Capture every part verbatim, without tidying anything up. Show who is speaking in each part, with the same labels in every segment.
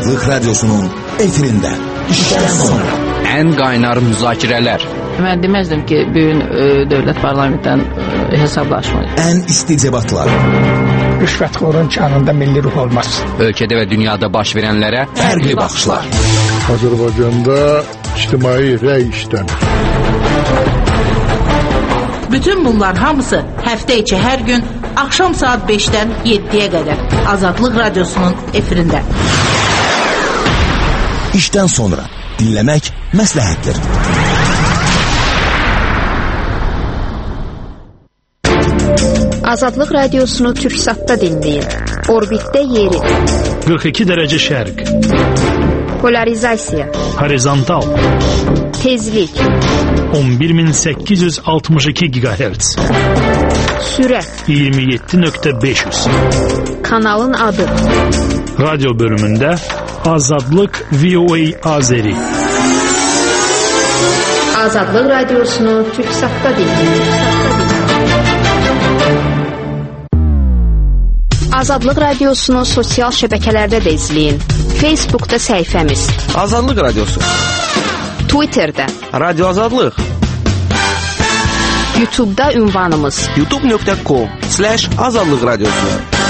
Speaker 1: Azadlık Radyosu'nun efirinde. İşten sonra.
Speaker 2: En qaynar müzakirələr.
Speaker 3: Mən deməzdim ki, bugün e, dövlət parlamentdən e, hesablaşmayır.
Speaker 1: En isticebatlar.
Speaker 4: Rüşvətxorun canında milli ruh olmaz.
Speaker 2: Ölkədə və dünyada baş verənlərə
Speaker 1: Fərqli baxışlar.
Speaker 5: Azərbaycanda ictimai rəy işlənir.
Speaker 6: Bütün bunlar hamısı həftə içi hər gün axşam saat beşdən yeddiyə qədər Azadlıq Radyosu'nun efirində.
Speaker 1: İşten sonra dinlemek məsləhətdir.
Speaker 7: Azadlıq Radiosunu Türksat'ta dinləyin. Orbitdə yeri.
Speaker 8: qırx iki dərəcə şərq.
Speaker 7: Polarizasiya.
Speaker 8: Horizontal.
Speaker 7: Tezlik.
Speaker 8: on bir min səkkiz yüz altmış iki gigahertz.
Speaker 7: Sürət.
Speaker 8: iyirmi yeddi nöqtə beş yüz.
Speaker 7: Kanalın adı.
Speaker 8: Radyo bölümündə Azadlıq V O A Azeri.
Speaker 7: Azadlıq Radiosunu Türksat'ta dinləyin. Azadlıq Radiosunu sosial şəbəkələrdə də izləyin. Facebook'da səhifəmiz.
Speaker 9: Azadlıq Radiosu.
Speaker 7: Twitter'da.
Speaker 9: Radyo Azadlıq.
Speaker 7: YouTube'da ünvanımız.
Speaker 9: youtube nöqtə com slash azadlıq radyosu.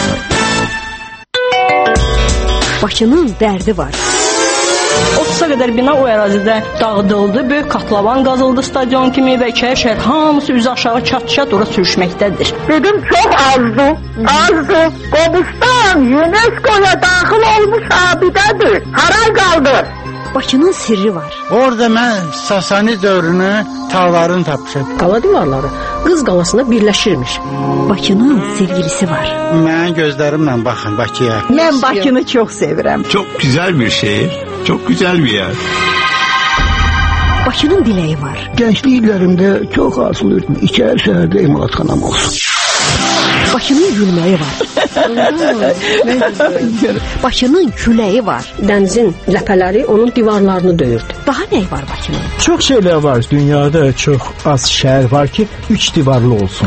Speaker 7: Bakının dərdi var.
Speaker 10: otuza qədər bina o ərazidə dağıdıldı. Böyük katlavan qazıldı stadion kimi və iki şəhər hamısı üzü aşağı çat-çat ora sürüşməkdədir.
Speaker 11: Dedim çox azdı, azdı. Qobustan UNESCO'ya daxil olmuş abidədir. Haray qaldı.
Speaker 7: Bakının sirri var.
Speaker 4: Orada mən Sasani dövrünü tağlarını tapmışam.
Speaker 10: Qala divarları Qız qalasında birləşirmiş.
Speaker 7: Bakının sevgilisi var.
Speaker 4: Mən gözlərimlə baxın Bakıya.
Speaker 10: Mən Bakını çox sevirəm.
Speaker 12: Çok güzel bir şehir, çok güzel bir yer.
Speaker 7: Bakının diləyi var.
Speaker 13: Gençlik illərimdə çox arzulayırdım. İçəri şəhərdə emalatxanam olsun.
Speaker 7: Bakının gülməyi var. Bakının küləyi var.
Speaker 10: Dənizin ləpələri onun divarlarını döyürdü.
Speaker 7: Daha nə var Bakının?
Speaker 14: Çox şeylər var. Dünyada çox az şəhər var ki, üç divarlı olsun.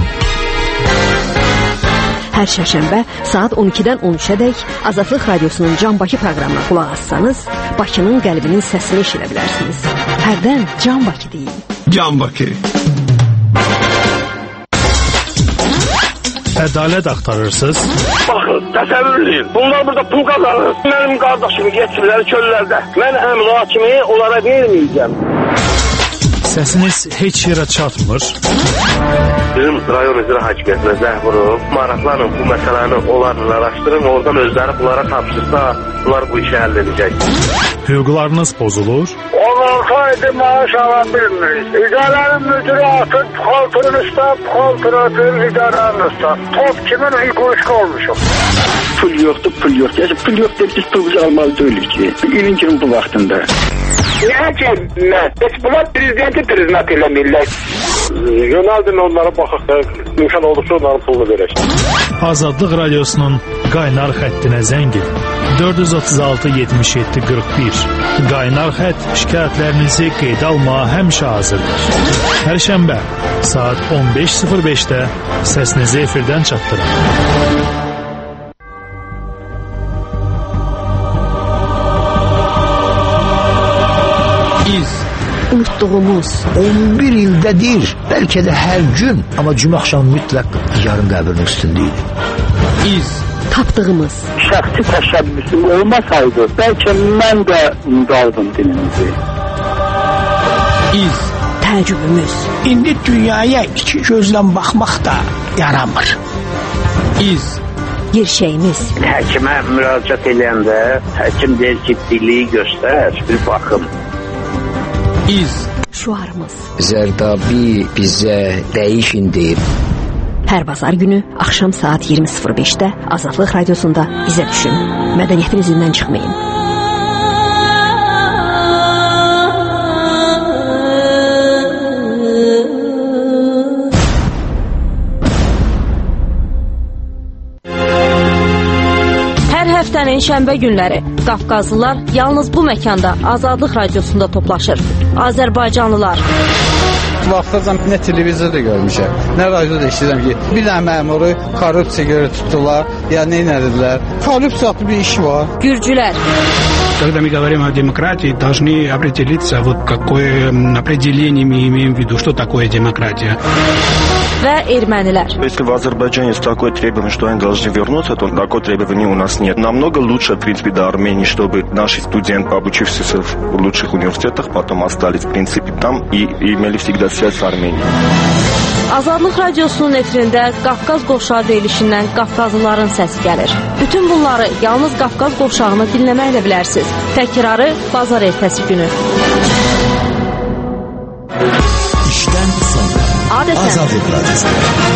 Speaker 7: Hər şərşənbə saat on ikidən on üçədək Azadlıq Radiosunun Can Bakı proqramına qulaq assanız, Bakının qəlbinin səsini eşidə bilərsiniz. Hərdən Can Bakı deyin.
Speaker 12: Can Bakı.
Speaker 8: Ədalət axtarırsınız?
Speaker 15: Baxın, təsəvvür edin. Bunlar burada pul qazanır. Mənim qardaşımı getirilər çöllərdə. Mən əmla kimi onlara verməyəcəm.
Speaker 8: Səsiniz heç yerə çatmır.
Speaker 15: Bizim rayon icra hakimiyyətinə zəh vurub, maraqlanın bu məsələni onlarla araşdırın, oradan özləri bunlara tapşırsa, bunlar bu işi həll edəcək.
Speaker 8: Hüquqlarınız pozulur.
Speaker 15: on altı aydır maaş ala bilmirik. İdarənin müdürü atın, puxaltının üstə, puxaltını atın, idarənin üstə. Top kimin hüquq olmuşum.
Speaker 13: Pul yoxdur, pul yoxdur. Yəni pul yoxdur, biz pul almalı deyilik ki. İlin kimin bu vaxtında.
Speaker 15: Niyə ki, mən? Heç bunlar prezidenti prezident eləmirlər. Yönəldin onlara baxaq da, imkan olursa onların pulunu verək.
Speaker 8: Azadlıq Radiosunun qaynar xəttinə zəng edin. dörd yüz otuz altı yetmiş yeddi qırx bir. Qaynar xətt şikayətlərinizi qeydə almağa həmişə hazırdır. Hər şənbə saat on beş sıfır beşdə səsinizi efirdən çatdırın.
Speaker 7: İz. Unutduğumuz.
Speaker 13: on bir ildədir, bəlkə də hər gün. Amma cümə axşamı mütləq yarın qəbrinin üstündəydi.
Speaker 7: İz. Tapdığımız.
Speaker 11: Şəxsi təşəbbüsüm olmasaydı, bəlkə mən də unudardım dilimizi.
Speaker 7: İz. Təəccübümüz.
Speaker 4: İndi dünyaya iki gözlə baxmaq da yaramır.
Speaker 7: İz. Gerçəyimiz.
Speaker 15: Həkimə müraciət edəndə, həkim deyir ki, biliyi göstər, bir baxım.
Speaker 7: İz. Şuarımız.
Speaker 16: Zərdabi bizə dəyişin deyib.
Speaker 7: Hər bazar günü axşam saat iyirmi sıfır beşdə Azadlıq Radiosunda bizə düşün. Mədəniyyətin üzündən çıxmayın.
Speaker 10: Həftənin şənbə günləri Qafqazlılar yalnız bu məkanda Azadlıq Radiosunda toplaşır. Azərbaycanlılar.
Speaker 17: Vaxtacan nə televizorda görmüşəm, nə radioda eşidirəm ki, bir dənə məmuru korrupsiya görə tutdular, ya nə edilər. Korrupsiya adlı bir iş var.
Speaker 10: Gürcülər.
Speaker 12: Когда мы говорим о демократии, должны определиться, вот какое определение мы имеем в виду, что такое демократия.
Speaker 7: Və ermənilər.
Speaker 18: Если в Азербайджане есть такое требование, что они должны вернуться, то такого требования у нас нет. Намного лучше, в принципе, до Армении, чтобы наши студенты, обучившиеся в лучших университетах, потом остались, в принципе, там и, и имели всегда связь с Арменией.
Speaker 7: Azadlıq Radiosunun efirində Qafqaz qovşağı deyilişindən Qafqazlıların səsi gəlir. Bütün bunları yalnız Qafqaz qovşağını dinləməklə bilərsiniz. Təkrarı bazar ertəsi günü.
Speaker 1: İşdən sonra Azadlıq Radiosu.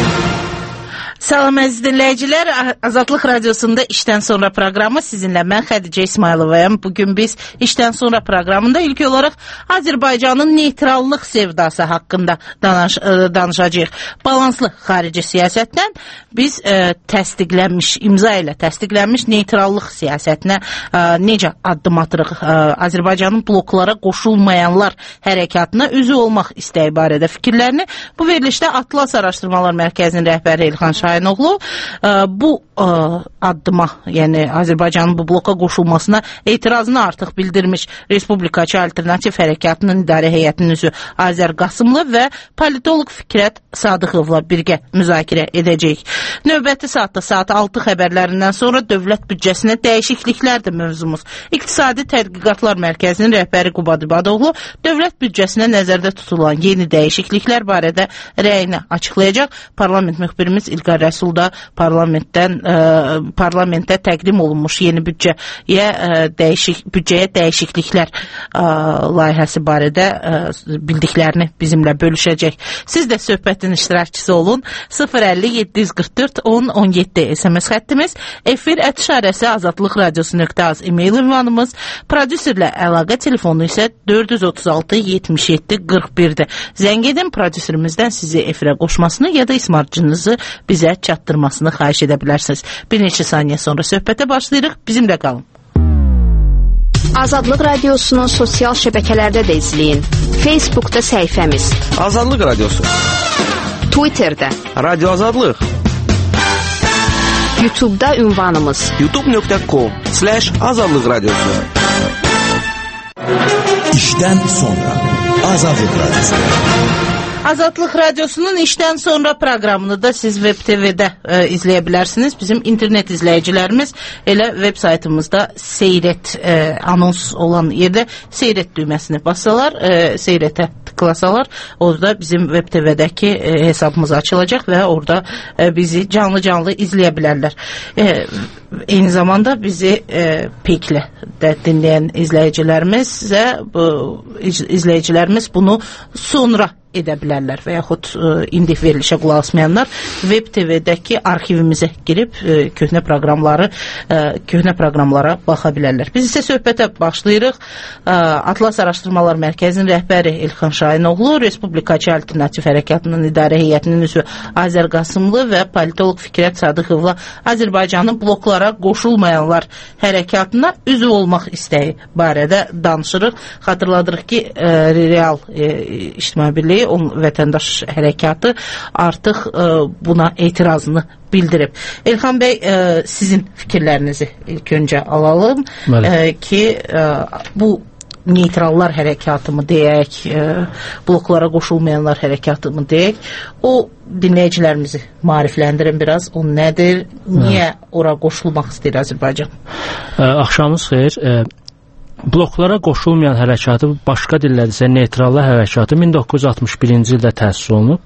Speaker 6: Salam əziz dinləyicilər, Azadlıq Radiosunda işdən sonra proqramı sizinlə mən Xədicə İsmayılovayam. Bugün biz işdən sonra proqramında ilk olaraq Azərbaycanın neytrallıq sevdası haqqında danış, danışacağıq. Balanslı xarici siyasətdən biz e, təsdiqlənmiş, imza ilə təsdiqlənmiş neytrallıq siyasətinə e, necə addım atırıq? E, Azərbaycanın bloklara qoşulmayanlar hərəkatına üzv olmaq istəyi barədə fikirlərini bu verilişdə Atlas Araşdırmalar Mərkəzinin rəhbəri İlxan Şahinoğlu bu addıma, yəni Azərbaycanın bu bloka qoşulmasına etirazını artıq bildirmiş Respublikaçı Alternativ Hərəkatının İdarə Heyətinin üzvü Azər Qasımlı və politoloq Fikrət Sadıqovla birgə müzakirə edəcəyik. Növbəti saatda saat altı xəbərlərindən sonra dövlət büdcəsinə dəyişikliklərdir mövzumuz. İqtisadi Tədqiqatlar Mərkəzinin rəhbəri Qubad İbadoğlu dövlət büdcəsinə nəzərdə tutulan yeni dəyişikliklər barədə rəyini açıqlayacaq. Parlament müxbirimiz İlqar Rəsul da parlamentdən ə, parlamentdə təqdim olunmuş yeni büdcəyə ə, dəyişik büdcəyə dəyişikliklər ə, layihəsi barədə ə, bildiklərini bizimlə bölüşəcək. Siz də söhbətin iştirakçısı olun. sıfır əlli yeddi yüz qırx dörd on on yeddi S M S xəttimiz, efir ət işarəsi azadlıq radiosu nöqtə az e-mail ünvanımız, prodüserlə əlaqə telefonu isə dörd yüz otuz altı yetmiş yeddi qırx birdir. Zəng edin, prodüserimizdən sizi efirə qoşmasını ya da ismarcınızı bizə çatdırmasını xahiş edə bilərsiniz. Bir neçə saniyə sonra söhbətə başlayırıq. Bizimlə qalın.
Speaker 7: Azadlıq Radiosunu sosial şəbəkələrdə də izləyin. Facebookda səhifəmiz
Speaker 9: Azadlıq Radiosu,
Speaker 7: Twitterdə
Speaker 9: Radio Azadlıq,
Speaker 7: YouTube'da ünvanımız
Speaker 9: youtube nöqtə com slash azadlıq radiosu.
Speaker 1: İşdən sonra Azadlıq Radiosu.
Speaker 6: Azadlıq Radiosunun işdən sonra proqramını da siz Web T V-də e, izləyə bilərsiniz. Bizim internet izləyicilərimiz elə web saytımızda seyret e, anons olan yerdə seyret düyməsini bassalar, e, seyrətə tıklasalar, orada bizim Web T V-dəki e, hesabımız açılacaq və orada e, bizi canlı-canlı izləyə bilərlər. E, eyni zamanda bizi e, Peyklə də dinləyən izləyicilərimizə, bu izləyicilərimiz bunu sonra edə bilərlər və yaxud ə, indi verilişə qulaq asmayanlar Web T V-dəki arxivimizə girib ə, köhnə proqramları ə, köhnə proqramlara baxa bilərlər. Biz isə söhbətə başlayırıq. Ə, Atlas Araşdırmalar Mərkəzinin rəhbəri İlxan Şahinoğlu, Respublikaçı Alternativ Hərəkatının İdarə Heyətinin üzvü Azər Qasımlı və politoloq Fikrət Sadıqovla Azərbaycanın bloklara qoşulmayanlar hərəkatına üzv olmaq istəyi barədə danışırıq. Xatırladırıq ki, ə, Real ə, İctimai Birliyi on vətəndaş hərəkatı artıq ə, buna etirazını bildirib. Elxan bəy, ə, sizin fikirlərinizi ilk öncə alalım ə, ki, ə, bu neytrallar hərəkatı mı deyək, ə, bloklara qoşulmayanlar hərəkatı mı deyək, o dinləyicilərimizi maarifləndirin biraz, o nədir, niyə ora qoşulmaq istəyir Azərbaycan?
Speaker 19: Ə, axşamınız xeyir. Ə, Bloklara qoşulmayan hərəkatı, başqa dillərdə isə neytrallar hərəkatı min doqquz yüz altmış birinci ildə təsis olunub.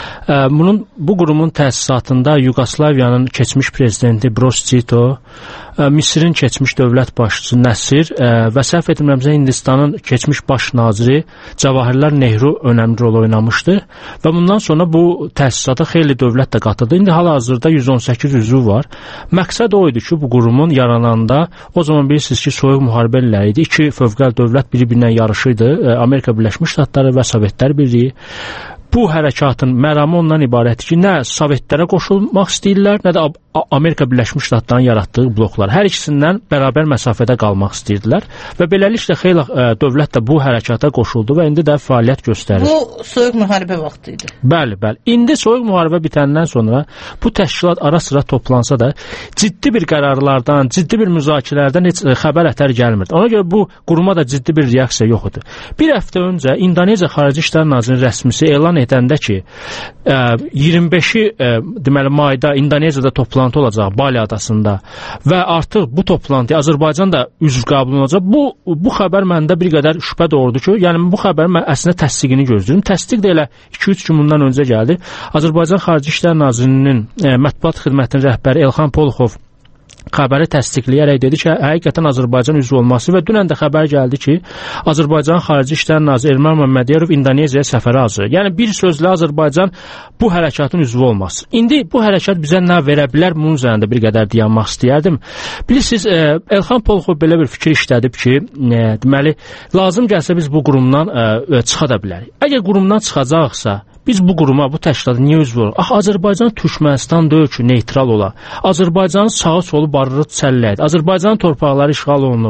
Speaker 19: Bunun, bu qurumun təsisatında Yugoslaviyanın keçmiş prezidenti Broz Tito, Misirin keçmiş dövlət başçısı Nəsir və səhv etmirəmsə Hindistanın keçmiş baş naziri Cavahirlal Nehru önəmli rol oynamışdı və bundan sonra bu təsisata xeyli dövlət də qatıldı. İndi hal-hazırda yüz on səkkiz üzvü var. Məqsəd o idi ki, bu qurumun yarananda, o zaman bilirsiniz ki, soyuq müharibə illəri idi. İki fövqəl dövlət biri-birinə yarışıydı. Amerika Birləşmiş Ştatları və Sovetlər Birliyi. bu hərəkatın məramı ondan ibarətdir ki, nə Sovetlərə qoşulmaq istəyirlər, nə də Amerika Birləşmiş Ştatlarının yaratdığı bloklar. Hər ikisindən bərabər məsafədə qalmaq istəyirdilər və beləliklə xeyli ə, dövlət də bu hərəkata qoşuldu və indi də fəaliyyət göstərir.
Speaker 6: Bu soyuq müharibə vaxtı idi.
Speaker 19: Bəli, bəli. İndi soyuq müharibə bitəndən sonra bu təşkilat ara-sıra toplansa da ciddi bir qərarlardan, ciddi bir müzakirələrdən heç xəbər ətər gəlmirdi. Ona görə bu quruma da ciddi bir reaksiya yox idi. Bir həftə öncə İndoneziya Xarici İşlər Nazirinin rəsmisi elan edəndə ki, ə, iyirmi beşi ə, deməli mayda İndoneziyada toplantı olacaq Bali adasında və artıq bu toplantıya Azərbaycan da üzv qəbul olacaq. Bu bu xəbər məndə bir qədər şübhə doğurdu ki, yəni bu xəbərin mən əslində təsdiqini gözləyirəm. Təsdiq də elə iki üç gün bundan öncə gəldi. Azərbaycan Xarici İşlər Nazirinin ə, mətbuat xidmətinin rəhbəri Elxan Poluxov xəbəri təsdiqləyərək dedi ki, həqiqətən Azərbaycan üzv olması və dünən də xəbər gəldi ki, Azərbaycan Xarici İşlər Naziri Elmar Məmmədiyarov İndoneziyaya səfərə hazırdır. Yəni bir sözlə Azərbaycan bu hərəkatın üzvü olması. İndi bu hərəkat bizə nə verə bilər, bunun üzərində bir qədər dayanmaq istəyərdim. Bilirsiniz, e, Elxan Poluxov belə bir fikir işlədib ki, e, deməli, lazım gəlsə biz bu qurumdan e, çıxa da bilərik. Əgər qurumdan çıxacaqsa, biz bu quruma, bu təşkilata niyə üzv olaq? Axı Azərbaycan Türkmənistan deyil ki, neytral ola. Azərbaycanın sağı solu barırı çəlləkdir. Azərbaycanın torpaqları işğal olunub.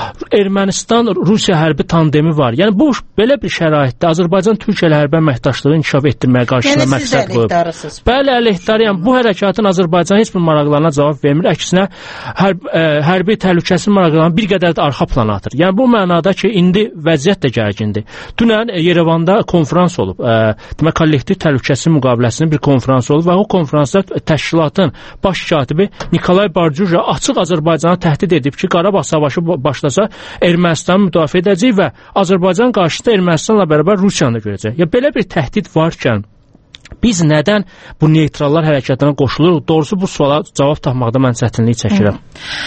Speaker 19: Ermənistan Rusiya hərbi tandemi var. Yəni bu belə bir şəraitdə Azərbaycan Türkiyə ilə hərbi əməkdaşlığı inkişaf etdirməyə qarşısına məqsəd qoyub. Bəli, əleyhdarıyam. Bu hərəkatın Azərbaycan heç bir maraqlarına cavab vermir. Əksinə hərb, ə, hərbi təhlükəsizlik maraqlarını bir qədər də arxa plana atır. Yəni bu mənada ki, indi vəziyyət də gərgindir. Dünən Yerevanda konfrans olub. Ə, demək kollektiv təhlükəsizlik müqaviləsinin bir konfransı olub və o konfransda təşkilatın baş katibi Nikolay Barjuja açıq Azərbaycana təhdid edib ki, Qarabağ savaşı başlasa Ermənistanı müdafiə edəcək və Azərbaycan qarşısında Ermənistanla bərabər Rusiyanı görəcək. Ya belə bir təhdid varkən biz nədən bu neytrallar hərəkatına qoşuluruq? Doğrusu bu suala cavab tapmaqda mən çətinlik çəkirəm.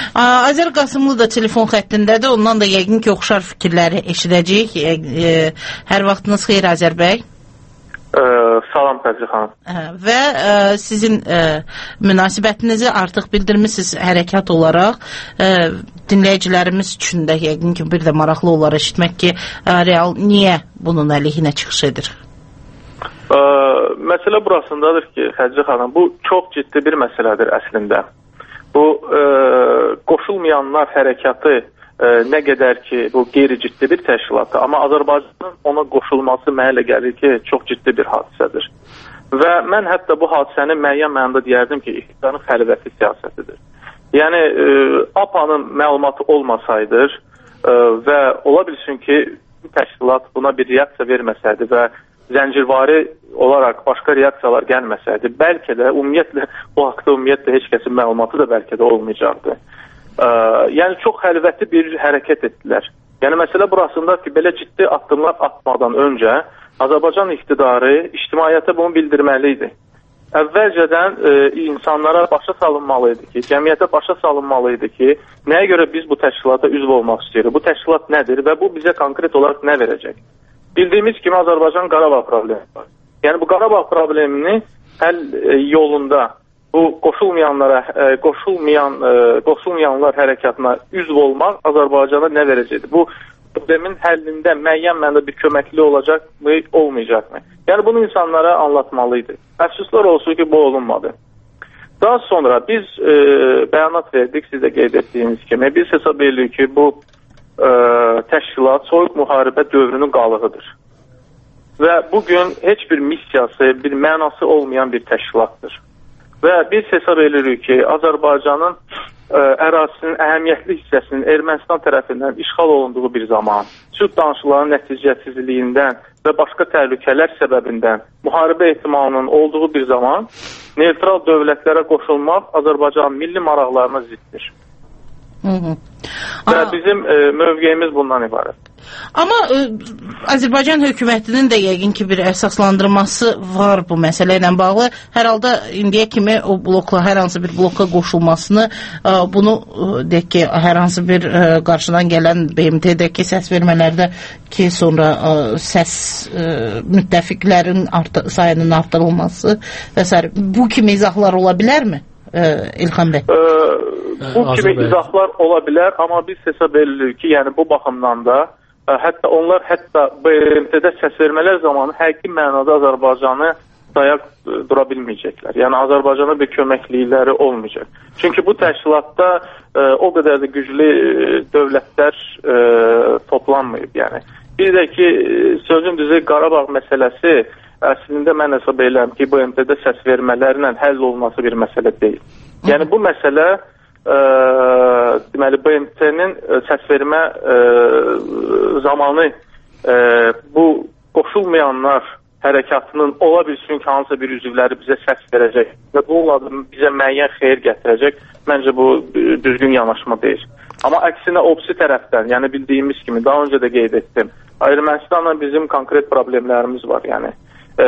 Speaker 6: Azər Qasımlı da telefon xəttindədir. Ondan da yəqin ki, oxşar fikirləri eşidəcəyik. E, e, hər vaxtınız xeyir Azər bəy.
Speaker 20: Ə, salam Fəzli xanım.
Speaker 6: Və ə, sizin ə, münasibətinizi artıq bildirmişsiniz hərəkat olaraq. Ə, dinləyicilərimiz üçün də yəqin ki, bir də maraqlı olar eşitmək ki, ə, real niyə bunun əleyhinə çıxış edir?
Speaker 20: Ə, məsələ burasındadır ki, Xədicə xanım, bu çox ciddi bir məsələdir əslində. Bu ə, qoşulmayanlar hərəkatı nə qədər ki, bu qeyri-ciddi bir təşkilatdır. Amma Azərbaycanın ona qoşulması mənə elə gəlir ki, çox ciddi bir hadisədir. Və mən hətta bu hadisəni müəyyən mənada deyərdim ki, iqtidarın xəlvəti siyasətidir. Yəni, e, A P A-nın məlumatı olmasaydır e, və ola bilsin ki, təşkilat buna bir reaksiya verməsəydi və zəncirvari olaraq başqa reaksiyalar gəlməsəydi, bəlkə də ümumiyyətlə, bu haqda ümumiyyətlə heç kəsin məlumatı da bəlkə də olmayacaqdı. Ə, yəni çox xəlvəti bir hərəkət etdilər. Yəni məsələ burasında ki, belə ciddi addımlar atmadan öncə Azərbaycan iqtidarı ictimaiyyətə bunu bildirməli idi. Əvvəlcədən e, insanlara başa salınmalı idi ki, cəmiyyətə başa salınmalı idi ki, nəyə görə biz bu təşkilata üzv olmaq istəyirik, bu təşkilat nədir və bu bizə konkret olaraq nə verəcək? Bildiyimiz kimi Azərbaycan Qarabağ problemi var. Yəni bu Qarabağ problemini həll e, yolunda bu qoşulmayanlara, e, qoşulmayan, e, qoşulmayanlar hərəkatına üzv olmaq Azərbaycana nə verəcəkdir? Bu problemin həllində müəyyən mənada bir köməkli olacaqmı, olmayacaqmı? Yəni bunu insanlara anlatmalıydı. Əfsuslar olsun ki, bu olunmadı. Daha sonra biz e, bəyanat verdik, siz də qeyd etdiyiniz kimi. Biz hesab edirik ki, bu e, təşkilat soyuq müharibə dövrünün qalığıdır. Və bugün heç bir missiyası, bir mənası olmayan bir təşkilatdır. Və biz hesab edirik ki, Azərbaycanın ə, ərazisinin əhəmiyyətli hissəsinin Ermənistan tərəfindən işğal olunduğu bir zaman, sülh danışıqlarının nəticəsizliyindən və başqa təhlükələr səbəbindən müharibə ehtimalının olduğu bir zaman neytral dövlətlərə qoşulmaq Azərbaycanın milli maraqlarına ziddir.
Speaker 6: Hı -hı.
Speaker 20: Və bizim ə, mövqeyimiz bundan ibarət.
Speaker 6: Amma ə, Azərbaycan hökumətinin də yəqin ki, bir əsaslandırması var bu məsələ ilə bağlı. Hər halda indiyə kimi o blokla, hər hansı bir bloka qoşulmasını, ə, bunu ə, deyək ki, hər hansı bir ə, qarşıdan gələn B M T-dəki səs vermələrdə ki, sonra ə, səs ə, müttəfiqlərin artı, sayının artırılması və s. bu kimi izahlar ola bilərmi? İlxan bəy.
Speaker 20: Bu kimi izahlar ola bilər, amma biz hesab edirik ki, yəni bu baxımdan da hətta onlar hətta B M T-də səsvermələr zamanı həqiqi mənada Azərbaycanı dayaq dura bilməyəcəklər. Yəni Azərbaycana bir köməklikləri olmayacaq. Çünki bu təşkilatda e, o qədər də güclü e, dövlətlər e, toplanmayıb. Yəni bir də ki, sözün düzü Qarabağ məsələsi əslində mən hesab edirəm ki, B M T-də səs vermələrlə həll olması bir məsələ deyil. Yəni bu məsələ e, deməli B M T-nin səs vermə e, zamanı e, bu qoşulmayanlar hərəkatının ola bilsin ki, hansısa bir üzvləri bizə səs verəcək və bu bizə müəyyən xeyir gətirəcək. Məncə bu düzgün yanaşma deyil. Amma əksinə opsi tərəfdən, yəni bildiyimiz kimi, daha öncə də qeyd etdim, Ermənistanla bizim konkret problemlərimiz var. Yəni e,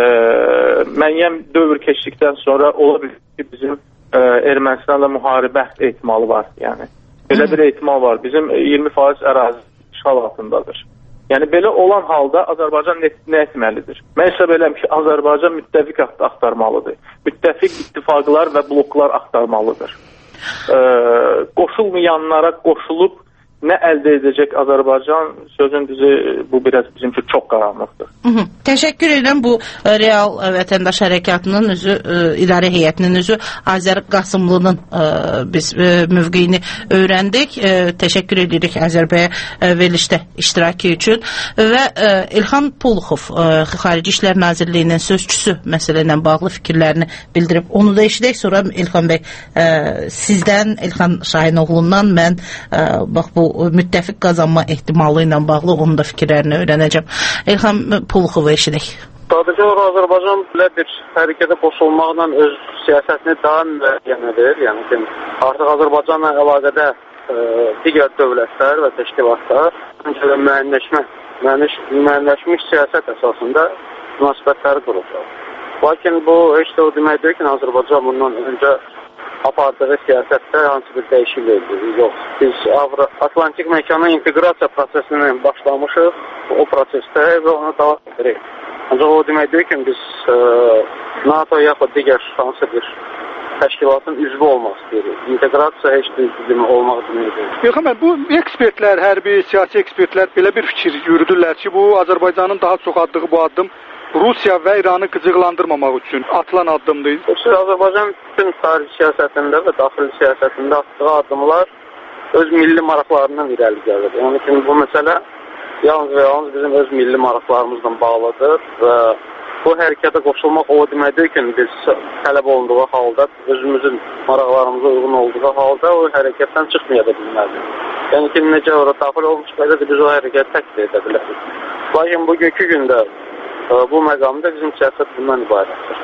Speaker 20: müəyyən dövr keçdikdən sonra ola bilir ki, bizim e, Ermənistanla müharibə ehtimalı var. Yəni belə bir ehtimal var. Bizim iyirmi faiz ərazi işğal altındadır. Yəni belə olan halda Azərbaycan nə, nə etməlidir? Mən hesab edirəm ki, Azərbaycan müttəfiq axtarmalıdır. Müttəfiq ittifaqlar və bloklar axtarmalıdır. Ee, qoşulmayanlara qoşulub nə əldə edəcək Azərbaycan, sözün düzü bu biraz bizim üçün çox qaranlıqdır.
Speaker 6: Hı -hı. Təşəkkür edirəm. Bu real vətəndaş hərəkatının üzü, e, idarə heyətinin üzü Azər Qasımlının e, biz e, mövqeyini öyrəndik. E, təşəkkür edirik Azər bəyə e, verilişdə iştirakı üçün və e, İlxan Pulxov e, Xarici İşlər Nazirliyinin sözçüsü məsələ ilə bağlı fikirlərini bildirib. Onu da eşidək. Sonra İlxan bəy e, sizdən, İlxan Şahinoğlu'ndan mən e, bax bu müttəfiq qazanma ehtimalı ilə bağlı onun da fikirlərini öyrənəcəm. İlxan Pulxovu eşidək.
Speaker 21: Sadəcə olaraq Azərbaycan belə bir hərəkətə qoşulmaqla öz siyasətini daha müəyyən edir. Yəni ki, artıq Azərbaycanla əlaqədə e, digər dövlətlər və təşkilatlar öncədən müəyyənləşmə, müəyyənləşmiş siyasət əsasında münasibətləri qurublar. Lakin bu heç də o deməkdir ki, Azərbaycan bundan öncə apardığı siyasətdə hansı bir dəyişiklik yox. Biz Avro-Atlantik məkana inteqrasiya prosesinin başlamışıq, o prosesdə və onu davam edirik. Ancaq o deməkdir ki, biz e, NATO yaxud digər hansı bir təşkilatın üzvü olmaq istəyirik. İnteqrasiya heç bir olmaq deməkdir.
Speaker 22: Yox, bu ekspertlər, hərbi, siyasi ekspertlər belə bir fikir yürüdürlər ki, bu Azərbaycanın daha çox atdığı bu addım Rusiya və İranı qıcıqlandırmamaq üçün atılan addımdır.
Speaker 21: Azərbaycan bütün xarici siyasətində və daxili siyasətində atdığı addımlar öz milli maraqlarından irəli gəlir. Yəni ki, bu məsələ yalnız və yalnız bizim öz milli maraqlarımızla bağlıdır və bu hərəkətə qoşulmaq o deməkdir ki, biz tələb olunduğu halda, özümüzün maraqlarımıza uyğun olduğu halda o hərəkətdən çıxmaya da bilməlidir. Yəni ki, necə orada daxil olmuş belə də biz o hərəkəti təkdir edə bilərik. Lakin bugünkü gündə bu məqamda bizim siyasət bundan ibarətdir.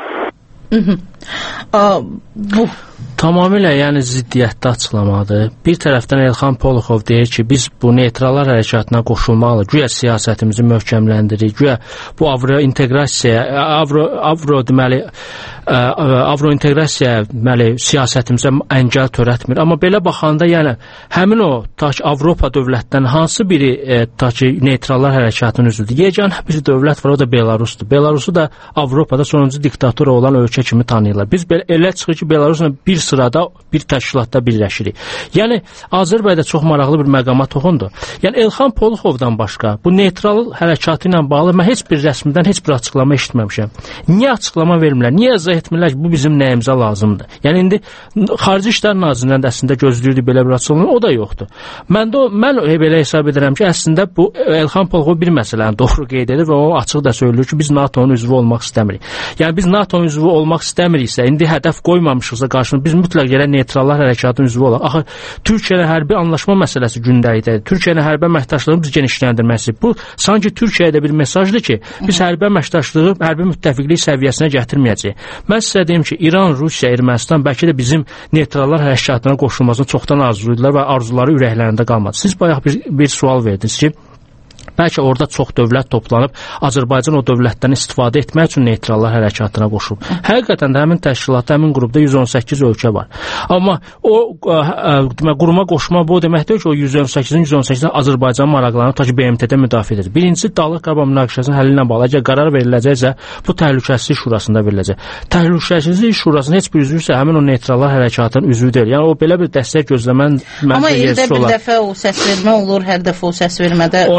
Speaker 19: Bu tamamilə yəni ziddiyyətli açıqlamadır. Bir tərəfdən Elxan Poluxov deyir ki, biz bu neytrallar hərəkatına qoşulmalı, güya siyasətimizi möhkəmləndirir, güya bu avro inteqrasiyaya, avro, avro deməli, avro inteqrasiyaya deməli siyasətimizə əngəl törətmir. Amma belə baxanda yəni həmin o ta ki Avropa dövlətdən hansı biri e, ta ki neytrallar hərəkatının üzvüdür. Yeganə bir dövlət var, o da Belarusdur. Belarusu da Avropada sonuncu diktatura olan ölkə kimi tanıyırlar. Biz belə elə çıxır ki, Belarusla bir sırada bir təşkilatda birləşirik. Yəni Azərbaycanda çox maraqlı bir məqama toxundu. Yəni Elxan Poluxovdan başqa bu neytral hərəkatı ilə bağlı mən heç bir rəsmidən heç bir açıqlama eşitməmişəm. Niyə açıqlama vermirlər? Niyə izah etmirlər ki, bu bizim nəyimizə lazımdır? Yəni indi Xarici İşlər Nazirliyinin də əslində gözləyirdi belə bir açıqlama, o da yoxdur. Mən də mən belə hesab edirəm ki, əslində bu Elxan Poluxov bir məsələni doğru qeyd edir və o açıq da söylüyor ki, biz NATO'nun üzvü olmaq istəmirik. Yəni biz NATO'nun üzvü olmaq istəmiriksə, indi hədəf qoymamışıqsa qarşımıza biz mütləq yerə neytrallar hərəkatının üzvü olaq. Axı Türkiyələ hərbi anlaşma məsələsi gündəlikdədir. Türkiyələ hərbi əməkdaşlığı biz genişləndirməliyik. Bu sanki Türkiyəyə də bir mesajdır ki, biz hərbi əməkdaşlığı hərbi müttəfiqlik səviyyəsinə gətirməyəcəyik. Mən sizə deyim ki, İran, Rusiya, Ermənistan bəlkə də bizim neytrallar hərəkatına qoşulmasını çoxdan arzuluydular və arzuları ürəklərində qalmadı. Siz bayaq bir, bir sual verdiniz ki, bəlkə orada çox dövlət toplanıb Azərbaycan o dövlətdən istifadə etmək üçün neytrallar hərəkatına qoşulub. Həqiqətən də həmin təşkilatda, həmin qrupda yüz on səkkiz ölkə var. Amma o ə, ə, quruma qoşma bu deməkdir ki, o yüz on səkkizin yüz on səkkizi Azərbaycan maraqlarını ta ki B M T-də müdafiə edir. Birincisi Dağlıq Qarabağ münaqişəsinin həlli ilə bağlı əgər qərar veriləcəksə, bu Təhlükəsizlik Şurasında veriləcək. Təhlükəsizlik Şurasının heç bir üzvü isə həmin o neytrallar hərəkatının üzvü deyil. Yəni o belə bir dəstək gözləmən
Speaker 6: Amma ildə bir dəfə o səs vermə olur, hər dəfə o səs vermədə
Speaker 19: ona qalsa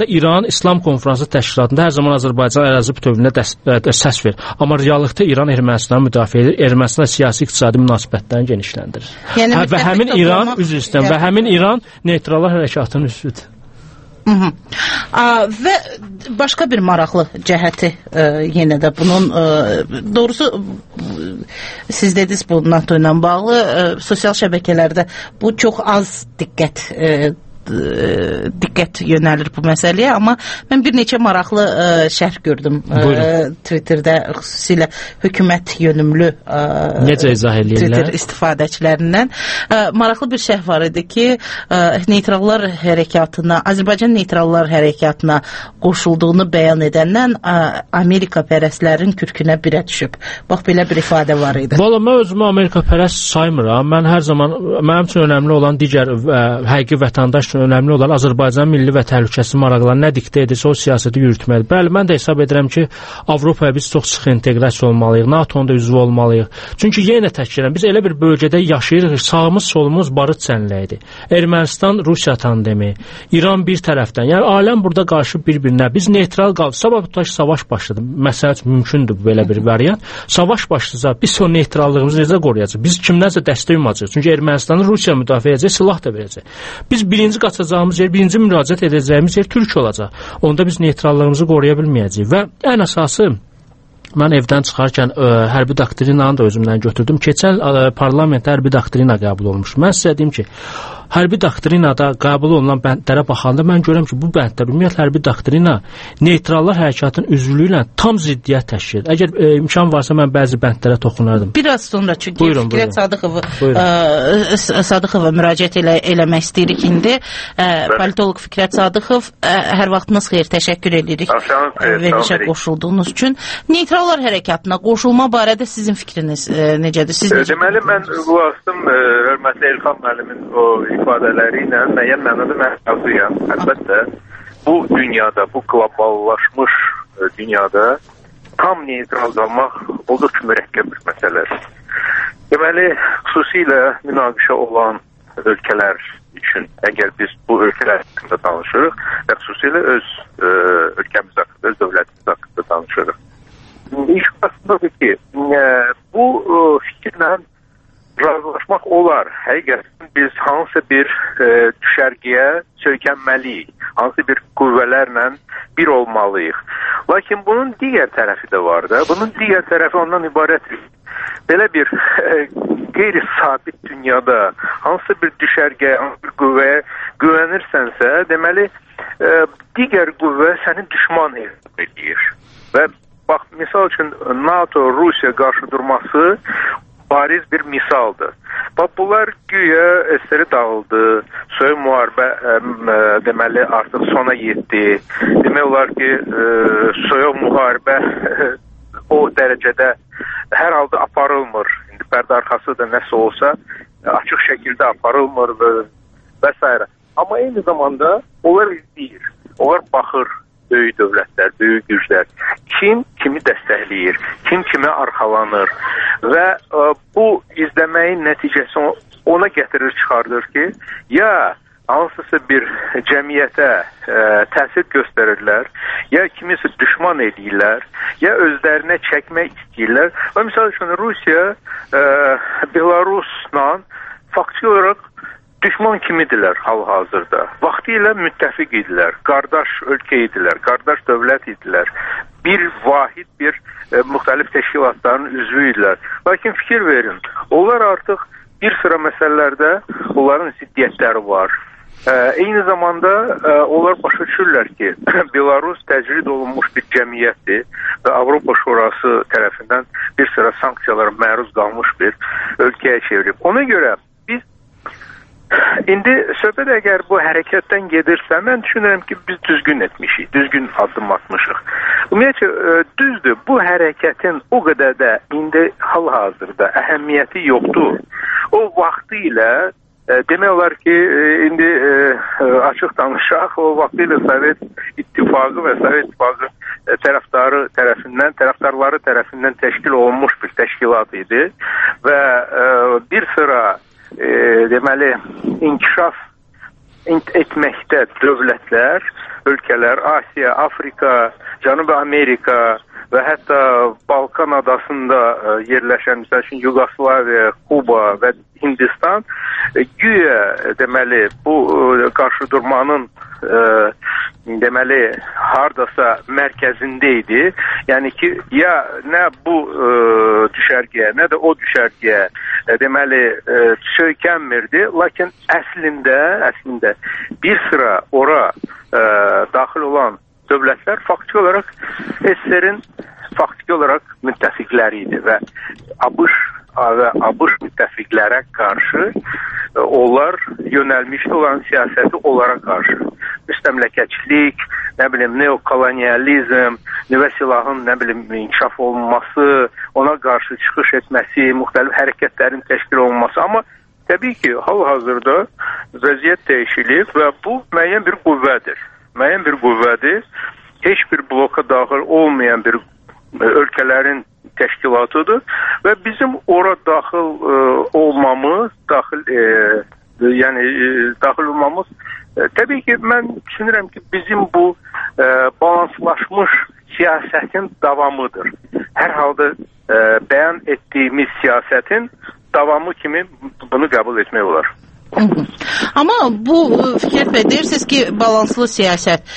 Speaker 19: İran İslam Konfransı Təşkilatında hər zaman Azərbaycan ərazi bütövlüyünə səs verir. Amma reallıqda İran Ermənistanı müdafiə edir, Ermənistanla siyasi iqtisadi münasibətlərini genişləndirir. Yəni, hə, və həmin İran üzr istəyirəm və həmin İran neytrallar hərəkatının üzvüdür.
Speaker 6: Hı -hı. A, və başqa bir maraqlı cəhəti e, yenə də bunun e, doğrusu siz dediniz bu NATO ilə bağlı e, sosial şəbəkələrdə bu çox az diqqət e, diqqət yönəlir bu məsələyə, amma mən bir neçə maraqlı ə, şərh gördüm ə, Twitterdə, xüsusilə hökumət yönümlü ə,
Speaker 19: necə izah edirlər?
Speaker 6: Twitter istifadəçilərindən ə, maraqlı bir şərh var idi ki, ə, neytrallar hərəkatına, Azərbaycan neytrallar hərəkatına qoşulduğunu bəyan edəndən ə, Amerika pərəstlərin kürkünə birə düşüb. Bax, belə bir ifadə var idi.
Speaker 19: Valla, mən özümü Amerika pərəst saymıram. Mən hər zaman, mənim üçün önəmli olan digər ə, həqiqi vətəndaş önəmli olan Azərbaycan milli və təhlükəsizlik maraqlarını nə diktə edirsə o siyasəti yürütməlidir. Bəli, mən də hesab edirəm ki, Avropaya biz çox sıx inteqrasiya olmalıyıq, NATO'nun da üzvü olmalıyıq. Çünki yenə təkrirəm, biz elə bir bölgədə yaşayırıq, sağımız solumuz barıt sənləkdir. Ermənistan Rusiya tandemi, İran bir tərəfdən. Yəni aləm burada qarşı bir-birinə. Biz neytral qalıb, sabah tutaq savaş başladı. Məsəl üçün mümkündür belə bir variant. Savaş başlasa biz o neytrallığımızı necə qoruyacağıq? Biz kimdənsə dəstək umacağıq. Çünki Ermənistanı Rusiya müdafiə edəcək, silah da verəcək. Biz birinci qaçacağımız yer, birinci müraciət edəcəyimiz yer Türkiyə olacaq. Onda biz neytrallığımızı qoruya bilməyəcəyik. Və ən əsası, mən evdən çıxarkən ə, hərbi doktrinanı da özümdən götürdüm. Keçən ə, parlamentdə hərbi doktrina qəbul olmuş. Mən sizə deyim ki, hərbi doktrinada qəbul olunan bəndlərə baxanda mən görürəm ki, bu bəndlər, ümumiyyətlə hərbi doktrina neytrallar hərəkatının üzvlüyü ilə tam ziddiyyət təşkil edir. Əgər e, imkan varsa mən bəzi bəndlərə toxunardım.
Speaker 6: Biraz sonra çünki
Speaker 19: buyurun,
Speaker 6: Fikrət Sadıqovu ə, Sadıqova müraciət elə, eləmək istəyirik indi. Ə, politolog Fikrət Sadıqov, ə, hər vaxtınız xeyir, təşəkkür edirik verilişə qoşulduğunuz üçün. Neytrallar hərəkatına qoşulma barədə sizin fikriniz ə, necədir? Siz necə
Speaker 20: Deməli, mən bu astım hörmətli Elxan müəllimin o ifadələri ilə müəyyən mənada mən razıyam. Əlbəttə, bu dünyada, bu qloballaşmış dünyada tam neytral qalmaq olduqca mürəkkəb bir məsələdir. Deməli, xüsusilə münaqişə olan ölkələr üçün, əgər biz bu ölkələr haqqında danışırıq və xüsusilə öz ə, ölkəmiz haqqında, öz dövlətimiz haqqında danışırıq. İş aslındadır ki, ə, bu ə, fikirlə razılaşmaq olar. Həqiqətən biz hansı bir e, düşərgəyə söykənməliyik, hansı bir qüvvələrlə bir olmalıyıq. Lakin bunun digər tərəfi də var da. Bunun digər tərəfi ondan ibarətdir. Belə bir e, qeyri-sabit dünyada hansı bir düşərgəyə, hansı bir qüvvəyə güvənirsənsə, deməli e, digər qüvvə səni düşman edir. Və bax, misal üçün NATO, Rusiya qarşı durması bariz bir misaldır. Bax, bunlar güya S S R dağıldı, soyuq müharibə ə, ə, deməli artıq sona yetdi. Demək olar ki, ə, soyuq müharibə ə, o dərəcədə hər halda aparılmır. İndi pərdə arxası da nəsə olsa açıq şəkildə aparılmır və, və s. Amma eyni zamanda onlar izləyir, onlar baxır. Böyük dövlətlər, böyük güclər. Kim kimi dəstəkləyir, kim kimə arxalanır və ə, bu izləməyin nəticəsi ona gətirir, çıxardır ki, ya hansısa bir cəmiyyətə ə, təsir göstərirlər, ya kimisi düşman edirlər, ya özlərinə çəkmək istəyirlər. Və misal üçün Rusiya ə, Belarusla faktiki olaraq düşman kimidirlər hal-hazırda. Vaxtı ilə müttəfiq idilər, qardaş ölkə idilər, qardaş dövlət idilər. Bir vahid bir e, müxtəlif təşkilatların üzvü idilər. Lakin fikir verin, onlar artıq bir sıra məsələlərdə onların ziddiyyətləri var. E, eyni zamanda e, onlar başa düşürlər ki, Belarus təcrid olunmuş bir cəmiyyətdir və Avropa Şurası tərəfindən bir sıra sanksiyalara məruz qalmış bir ölkəyə çevirib. Ona görə biz İndi söhbət əgər bu hərəkətdən gedirsə, mən düşünürəm ki, biz düzgün etmişik, düzgün addım atmışıq. Ümumiyyətlə, düzdür, bu hərəkətin o qədər də indi hal-hazırda əhəmiyyəti yoxdur. O vaxtı ilə, demək olar ki, indi açıq danışaq, o vaxtı ilə Sovet İttifaqı və Sovet İttifaqı tərəfdarı tərəfindən, tərəfdarları tərəfindən təşkil olunmuş bir təşkilat idi və bir sıra E, deməli, inkişaf
Speaker 2: etməkdə dövlətlər, ölkələr, Asiya, Afrika, Cənubi Amerika və hətta Balkan adasında yerləşən, məsəl üçün Yugoslaviya, Kuba və Hindistan güya deməli bu qarşıdurmanın e, deməli hardasa mərkəzində idi. Yəni ki, ya nə bu e, düşərgəyə, nə də o düşərgəyə e, deməli e, söykənmirdi, lakin əslində, əslində bir sıra ora e, daxil olan dövlətlər faktiki olaraq S S R-in faktiki olaraq müttəfiqləri idi və ABŞ və ABŞ müttəfiqlərə qarşı onlar yönəlmişdə olan siyasəti onlara qarşı müstəmləkəçilik, nə bilim neokolonializm, nüvə silahın nə bilim inkişaf olunması, ona qarşı çıxış etməsi, müxtəlif hərəkətlərin təşkil olunması. Amma təbii ki, hal-hazırda vəziyyət dəyişilib və bu müəyyən bir qüvvədir. Müəyyən bir qüvvədir. Heç bir bloka daxil olmayan bir ölkələrin təşkilatıdır və bizim ora daxil e, olmamız, daxil e, yəni e, daxil olmamız e, təbii ki, mən düşünürəm ki, bizim bu e, balanslaşmış siyasətin davamıdır. Hər halda e, bəyan etdiyimiz siyasətin davamı kimi bunu qəbul etmək olar.
Speaker 6: Amma bu fikir deyirsiniz ki, balanslı siyasət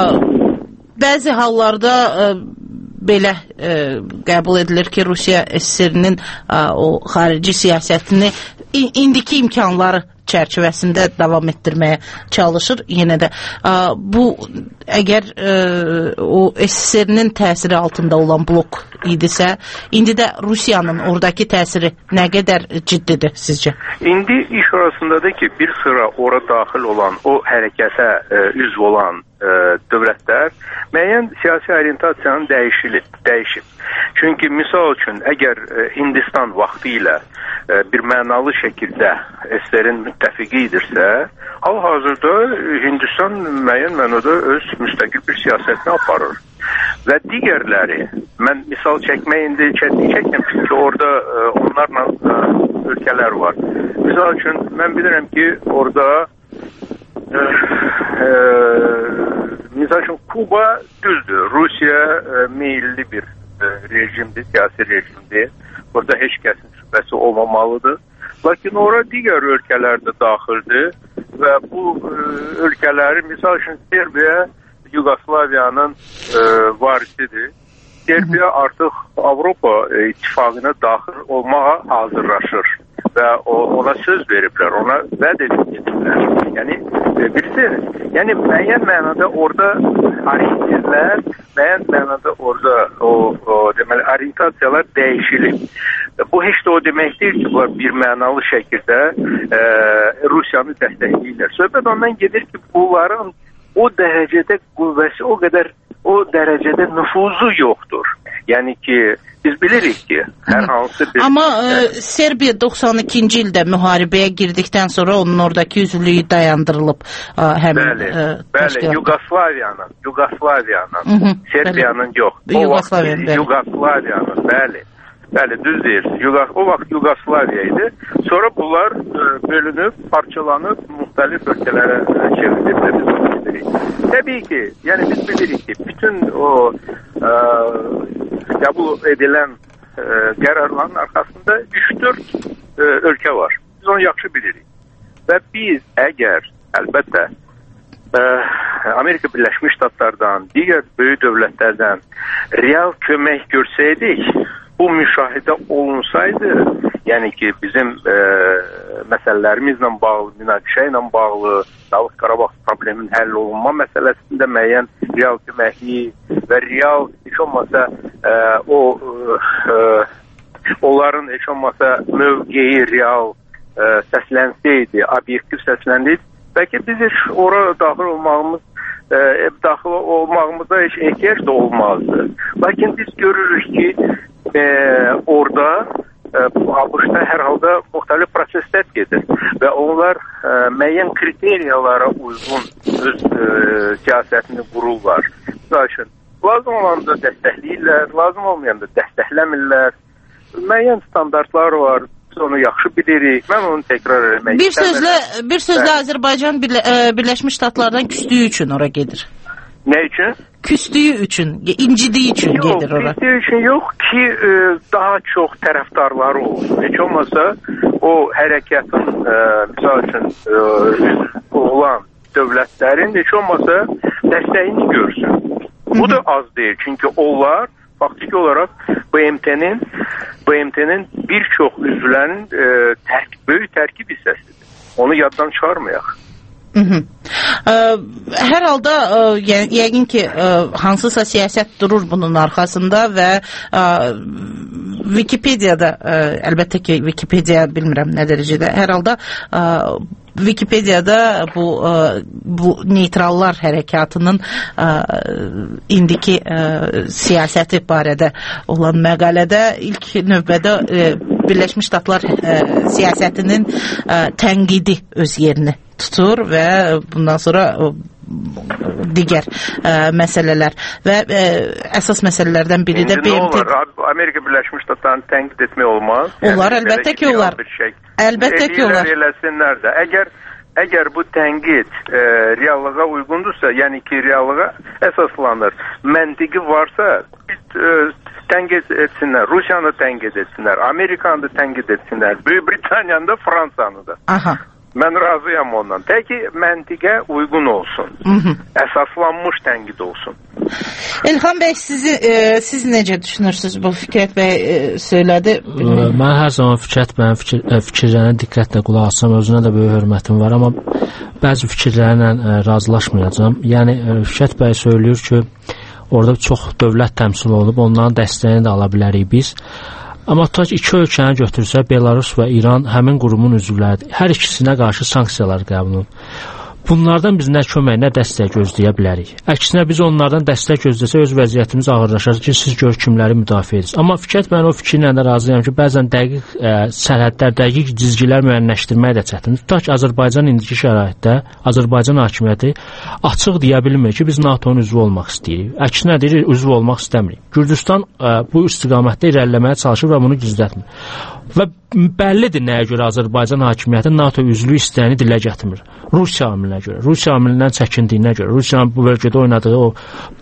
Speaker 6: bəzi hallarda belə e, qəbul edilir ki, Rusiya S S R-nin o xarici siyasətini indiki imkanları çərçivəsində davam etdirməyə çalışır. Yenə də a, bu əgər e, o S S R-nin təsiri altında olan blok idisə, indi də Rusiyanın oradakı təsiri nə qədər ciddidir sizcə?
Speaker 2: İndi iş orasındadır ki, bir sıra ora daxil olan, o hərəkətə e, üzv olan e, dövlətlər müəyyən siyasi orientasiyanın dəyişilib, dəyişib. Çünki misal üçün, əgər e, Hindistan vaxtı ilə e, bir mənalı şəkildə S S R-in müttəfiqi idirsə, hal-hazırda Hindistan müəyyən mənada öz müstəqil bir siyasətini aparır. Və digərləri, mən misal çəkmək indi çətin çəkəm ki, orada e, onlarla e, ölkələr var. Misal üçün, mən bilirəm ki, orada e, e, misal üçün, Kuba düzdür, Rusiya e, meyilli bir e, rejimdir, siyasi rejimdir. Orada heç kəsin şübhəsi olmamalıdır. Lakin ora digər ölkələr də daxildir və bu e, ölkələri, misal üçün, Serbiya Yugoslaviyanın e, varisidir. Serbiya artıq Avropa e, ittifaqına daxil olmağa hazırlaşır və o, ona söz veriblər, ona vəd ediblər. Yəni, e, bilirsiniz, yəni müəyyən mənada orada orientlər, müəyyən mənada orada o, o deməli, orientasiyalar dəyişilib. Bu heç də o demək deyil ki, bunlar bir mənalı şəkildə e, Rusiyanı dəstəkləyirlər. Söhbət ondan gedir ki, bunların o dərəcədə qüvvəsi, o qədər o dərəcədə nüfuzu yoxdur. Yəni ki, biz bilirik ki, hər hansı bir...
Speaker 6: Amma e, Serbiya doxsan ikinci ildə müharibəyə girdikdən sonra onun oradakı üzvlüyü dayandırılıb. E, həmin,
Speaker 2: bəli,
Speaker 6: e,
Speaker 2: bəli, Yugoslaviyanın, Yugoslaviyanın, Serbiyanın yox.
Speaker 6: Yugoslaviyanın, bəli.
Speaker 2: Yugoslaviyanın, bəli. Bəli, düz deyirsiniz. O vaxt Yugoslaviya idi. Sonra bunlar e, bölünüb, parçalanıb, müxtəlif ölkələrə çevrilib. Təbii ki, yəni biz bilirik ki, bütün o e, qəbul edilən e, qərarların arxasında üç dörd e, ölkə var. Biz onu yaxşı bilirik. Və biz əgər, əlbəttə, e, Amerika Birləşmiş Ştatlardan, digər böyük dövlətlərdən real kömək görsəydik, bu müşahidə olunsaydı, yəni ki, bizim e, məsələlərimizlə bağlı, münaqişə ilə bağlı, Dağlıq Qarabağ probleminin həll olunma məsələsində müəyyən real köməklik və real, heç olmasa e, o e, onların heç olmasa mövqeyi real e, səslənsəydi, obyektiv səslənsəydi, bəlkə biz heç ora daxil olmağımız e, daxil olmağımıza heç ehtiyac da olmazdı. Lakin biz görürük ki, E, orada e, ABŞ-da hər halda müxtəlif proseslər gedir və onlar e, müəyyən kriteriyalara uyğun öz e, siyasətini qururlar. Məsələn, lazım olanda dəstəkləyirlər, lazım olmayanda dəstəkləmirlər. Müəyyən standartlar var. Biz onu yaxşı bilirik. Mən onu təkrar etmək
Speaker 6: bir sözlə, bir sözlə Azərbaycan Birlə, Birləşmiş Ştatlardan küstüyü üçün ora gedir.
Speaker 2: Nə üçün?
Speaker 6: Küstüyü üçün, incidiyi üçün
Speaker 2: yox,
Speaker 6: gedir ora.
Speaker 2: Küstüyü üçün yox ki, e, daha çox tərəfdarları olsun. Heç olmasa o hərəkatın e, misal üçün e, olan dövlətlərin heç olmasa dəstəyini görsün. Bu da az deyil. Çünki onlar faktiki olarak B M T'nin B M T'nin birçok üzvlərinin e, tərk, böyük tərkib hissəsidir. Onu yaddan çıxarmayaq.
Speaker 6: Hı -hı. Ə, hər halda ə, yəqin ki ə, hansısa siyasət durur bunun arxasında və ə, Wikipediyada ə, əlbəttə ki Wikipedia bilmirəm nə dərəcədə hər halda ə, Wikipediyada bu ə, bu neytrallar hərəkatının ə, indiki ə, siyasəti barədə olan məqalədə ilk növbədə ə, Birləşmiş Ştatlar ə, siyasətinin ə, tənqidi öz yerini tutur və bundan sonra ə, digər ə, məsələlər və ə, əsas məsələlərdən biri də B M T.
Speaker 2: Amerika Birləşmiş Ştatlarını tənqid etmək olmaz.
Speaker 6: Onlar yəni, əlbəttə ki olar. Əlbəttə ki olar.
Speaker 2: Eləsinlər də. Əgər əgər bu tənqid e, reallığa uyğundursa, yəni ki reallığa əsaslanır, məntiqi varsa, biz e, tənqid etsinlər, Rusiyanı tənqid etsinlər, Amerikanı da tənqid etsinlər, Böyük Britaniyanı da, Fransanı da.
Speaker 6: Aha.
Speaker 2: Mən razıyam ondan. Tək ki, məntiqə uyğun olsun. Hı -hı. Əsaslanmış tənqid olsun.
Speaker 6: İlham bəy, sizi, e, siz necə düşünürsünüz? Bu Fikrət bəy e, söylədi.
Speaker 19: Bilmiyorum. Mən hər zaman Fikrət bəyin fikir, fikirlərinə diqqətlə qulaq asam, özünə də böyük hörmətim var, amma bəzi fikirlərlə e, razılaşmayacağam. Yəni, e, Fikrət bəy söylüyor ki, orada çox dövlət təmsil olunub, onların dəstəyini də ala bilərik biz. Amma tutaq iki ölkəni götürsə, Belarus və İran həmin qurumun üzvləridir. Hər ikisinə qarşı sanksiyalar qəbul olunub. Bunlardan biz nə kömək, nə dəstək gözləyə bilərik. Əksinə biz onlardan dəstək gözləsə öz vəziyyətimiz ağırlaşar ki, siz gör kimləri müdafiə edirsiniz. Amma Fikrət mən o fikirlə də razıyam ki, bəzən dəqiq ə, sərhədlər, dəqiq cizgilər müəyyənləşdirmək də çətindir. Tutaq ki, Azərbaycan indiki şəraitdə Azərbaycan hakimiyyəti açıq deyə bilmir ki, biz NATO'nun üzvü olmaq istəyirik. Əksinə deyir, üzvü olmaq istəmirik. Gürcüstan ə, bu istiqamətdə irəliləməyə çalışır və bunu gizlətmir. Və bəllidir nəyə görə Azərbaycan hakimiyyəti NATO üzvlüyü istəyini dilə gətirmir. Rusiya amilinə görə, Rusiya amilindən çəkindiyinə görə, Rusiyanın bu bölgədə oynadığı o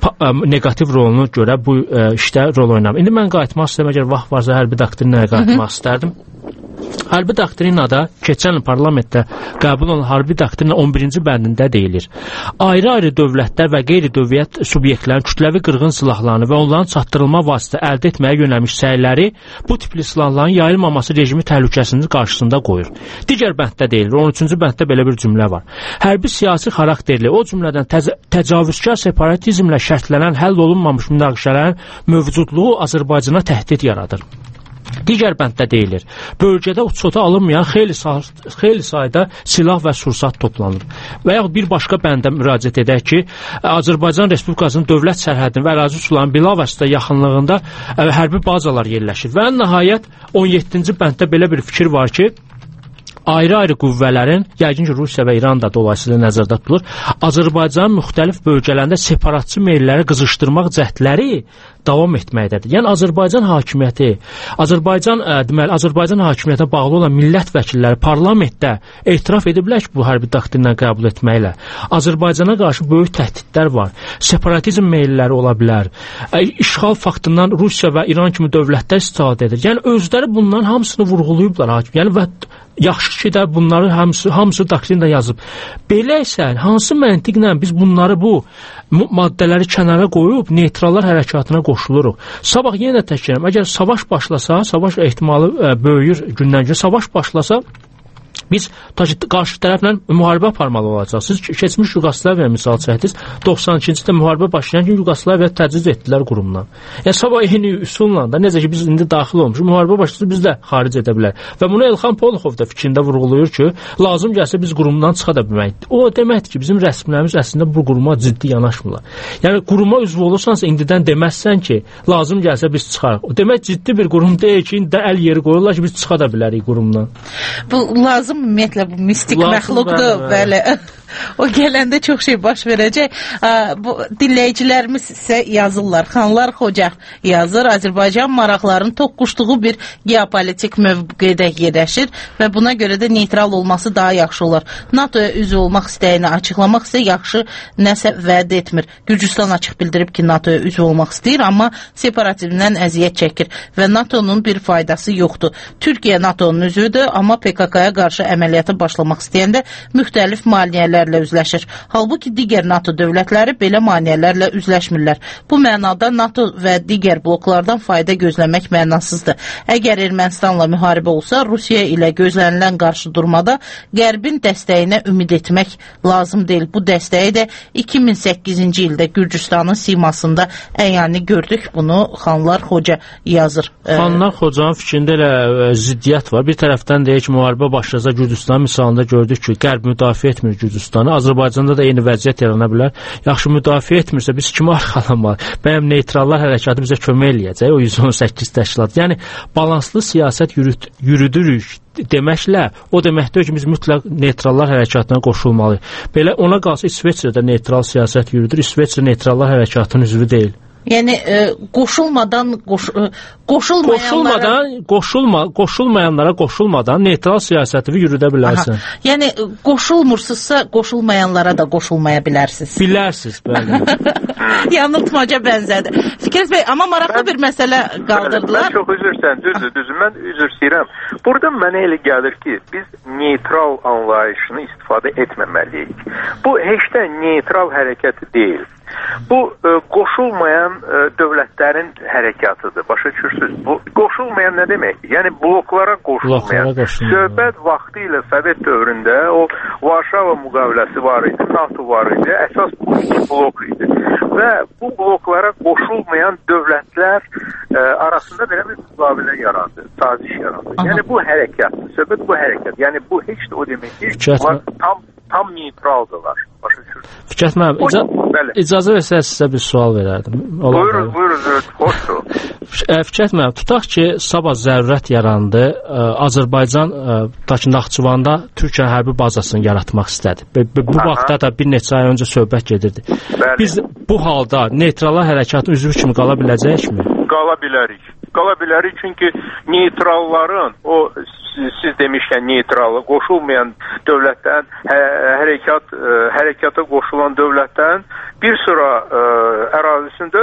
Speaker 19: negativ rolunu görə bu ə, işdə rol oynamır. İndi mən qayıtmaq istəyirəm, əgər vaxt varsa hərbi doktrinaya qayıtmaq istərdim. Hərbi doktrinada keçən il parlamentdə qəbul olunan hərbi doktrina on birinci bəndində deyilir. Ayrı-ayrı dövlətlər və qeyri-dövlət subyektlərin kütləvi qırğın silahlarını və onların çatdırılma vasitə əldə etməyə yönəlmiş səyləri bu tipli silahların yayılmaması rejimi təhlükəsinin qarşısında qoyur. Digər bənddə deyilir, on üçüncü bənddə belə bir cümlə var. Hərbi siyasi xarakterli, o cümlədən təcavüzkar separatizmlə şərtlənən həll olunmamış münaqişələrin mövcudluğu Azərbaycana təhdid yaradır. Digər bənddə deyilir, bölgədə uçota alınmayan xeyli, xeyli sayda silah və sursat toplanır. Və yaxud bir başqa bəndə müraciət edək ki, Azərbaycan Respublikasının dövlət sərhədinin və ərazi sularının bilavasitə yaxınlığında ə, hərbi bazalar yerləşir. Və nəhayət on yeddinci bənddə belə bir fikir var ki, ayrı-ayrı qüvvələrin, yəqin ki, Rusiya və İran da dolayısıyla nəzərdə tutulur, Azərbaycanın müxtəlif bölgələrində separatçı meylləri qızışdırmaq cəhdləri davam etməkdədir. Yəni Azərbaycan hakimiyyəti, Azərbaycan ə, deməli Azərbaycan hakimiyyətə bağlı olan millət vəkilləri parlamentdə etiraf ediblər ki, bu hərbi doktrinə qəbul etməklə Azərbaycana qarşı böyük təhdidlər var. Separatizm meylləri ola bilər. Ə, işğal faktından Rusiya və İran kimi dövlətlər istifadə edir. Yəni özləri bunların hamısını vurğulayıblar hakim. Yəni və yaxşı ki də bunları hamısı hamısı doktrində yazıb. Belə isə hansı məntiqlə biz bunları bu maddələri kənara qoyub neytrallar hərəkatına qoşuluruq. Sabah yenə təkrar, əgər savaş başlasa, savaş ehtimalı ə, böyüyür gündən-günə, savaş başlasa biz qarşı tərəflə müharibə aparmalı olacaq. Siz keçmiş Yugoslaviya misal çəkdiniz. doxsan ikinci ildə müharibə başlayan gün Yugoslaviya təciz etdilər qurumdan. Yəni sabah eyni üsulla da necə ki biz indi daxil olmuşuq, müharibə başlasa biz də xaric edə bilər. Və bunu Elxan Polaxov da fikrində vurğulayır ki, lazım gəlsə biz qurumdan çıxa da bilməkdir. O deməkdir ki, bizim rəsmilərimiz əslində bu quruma ciddi yanaşmırlar. Yəni quruma üzv olursansa indidən deməzsən ki, lazım gəlsə biz çıxarıq. O demək ciddi bir qurum deyil ki, indi də əl yeri qoyurlar ki, biz çıxa da bilərik qurumdan.
Speaker 6: Bu lazım ümumiyyətlə bu mistik lazım məxluqdur, bəli. O gələndə çox şey baş verəcək. Bu dinləyicilərimiz isə yazırlar. Xanlar Xoca yazır. Azərbaycan maraqlarının toqquşduğu bir geopolitik mövqedə yerləşir və buna görə də neytral olması daha yaxşı olar. NATOya üzv olmaq istəyini açıqlamaq isə yaxşı nəsə vəd etmir. Gürcüstan açıq bildirib ki, NATOya üzv olmaq istəyir, amma separatizmdən əziyyət çəkir və NATOnun bir faydası yoxdur. Türkiyə NATOnun üzvüdür, amma P K K-ya qarşı əməliyyata başlamaq istəyəndə müxtəlif maneələrlə üzləşir. Halbuki digər NATO dövlətləri belə maneələrlə üzləşmirlər. Bu mənada NATO və digər bloklardan fayda gözləmək mənasızdır. Əgər Ermənistanla müharibə olsa, Rusiya ilə gözlənilən qarşı durmada Qərbin dəstəyinə ümid etmək lazım deyil. Bu dəstəyi də iki min səkkizinci ildə Gürcüstanın simasında əyani gördük. Bunu Xanlar Xoca yazır.
Speaker 19: Xanlar Xocanın fikrində elə ziddiyyət var. Bir tərəfdən deyək ki, müharibə başlasa Gürcüstan misalında gördük ki, Qərb müdafiə etmir Gürcüstanı. Azərbaycanda da eyni vəziyyət yarana bilər. Yaxşı müdafiə etmirsə biz kimi arxalamalıyıq? Bəyəm neytrallar hərəkatı bizə kömək eləyəcək, o yüz on səkkiz təşkilat. Yəni balanslı siyasət yürüt, yürüdürük deməklə o deməkdir ki, biz mütləq neytrallar hərəkatına qoşulmalıyıq. Belə ona qalsa İsveçrədə neytral siyasət yürüdür. İsveçrə neytrallar hərəkatının üzvü deyil.
Speaker 6: Yəni e, qoşulmadan qoş, e, qoşulmayanlara
Speaker 19: qoşulmadan qoşulma qoşulmayanlara qoşulmadan neytral siyasəti yürüdə bilərsən.
Speaker 6: Aha. Yəni qoşulmursuzsa qoşulmayanlara da qoşulmaya bilərsiniz.
Speaker 19: Bilərsiniz, bəli.
Speaker 6: Yanıltmaca bənzədir. Fikret bəy, amma maraqlı bir məsələ qaldırdılar.
Speaker 2: Mən çox üzrsən, düzdür, düzdür. Mən üzr istəyirəm. Burada mənə elə gəlir ki, biz neytral anlayışını istifadə etməməliyik. Bu heç də neytral hərəkəti deyil. Bu e, qoşulmayan e, dövlətlərin hərəkatıdır. Başa düşürsünüz? Bu qoşulmayan nə deməkdir? Yəni bloklara qoşulmayan. Söhbət vaxtı ilə Sovet dövründə o Varşava müqaviləsi var idi, NATO var idi. Əsas bu iki blok idi. Və bu bloklara qoşulmayan dövlətlər e, arasında belə bir müqavilə yarandı, saziş yarandı. Aha. Yəni bu hərəkat, söhbət bu hərəkat. Yəni bu heç də o demək ki, bunlar tam tam neytraldılar. Başa düşürsünüz?
Speaker 19: Fikret müəllim, ica icazə versəz sizə bir sual verərdim.
Speaker 2: Buyurun, buyurun, xoşdur.
Speaker 19: Fikret müəllim, tutaq ki, sabah zərurət yarandı, Azərbaycan tutaq ki, Naxçıvanda Türkiyə hərbi bazasını yaratmaq istədi. Bu vaxtda da bir neçə ay öncə söhbət gedirdi. Bəli. Biz bu halda neytrallar hərəkatının üzvü kimi qala biləcəyikmi?
Speaker 2: Qala bilərik. Qala bilərik çünki neytralların o siz demişkən neytralı qoşulmayan dövlətdən hə, hərəkat ə, hərəkata qoşulan dövlətdən bir sıra ə, ərazisində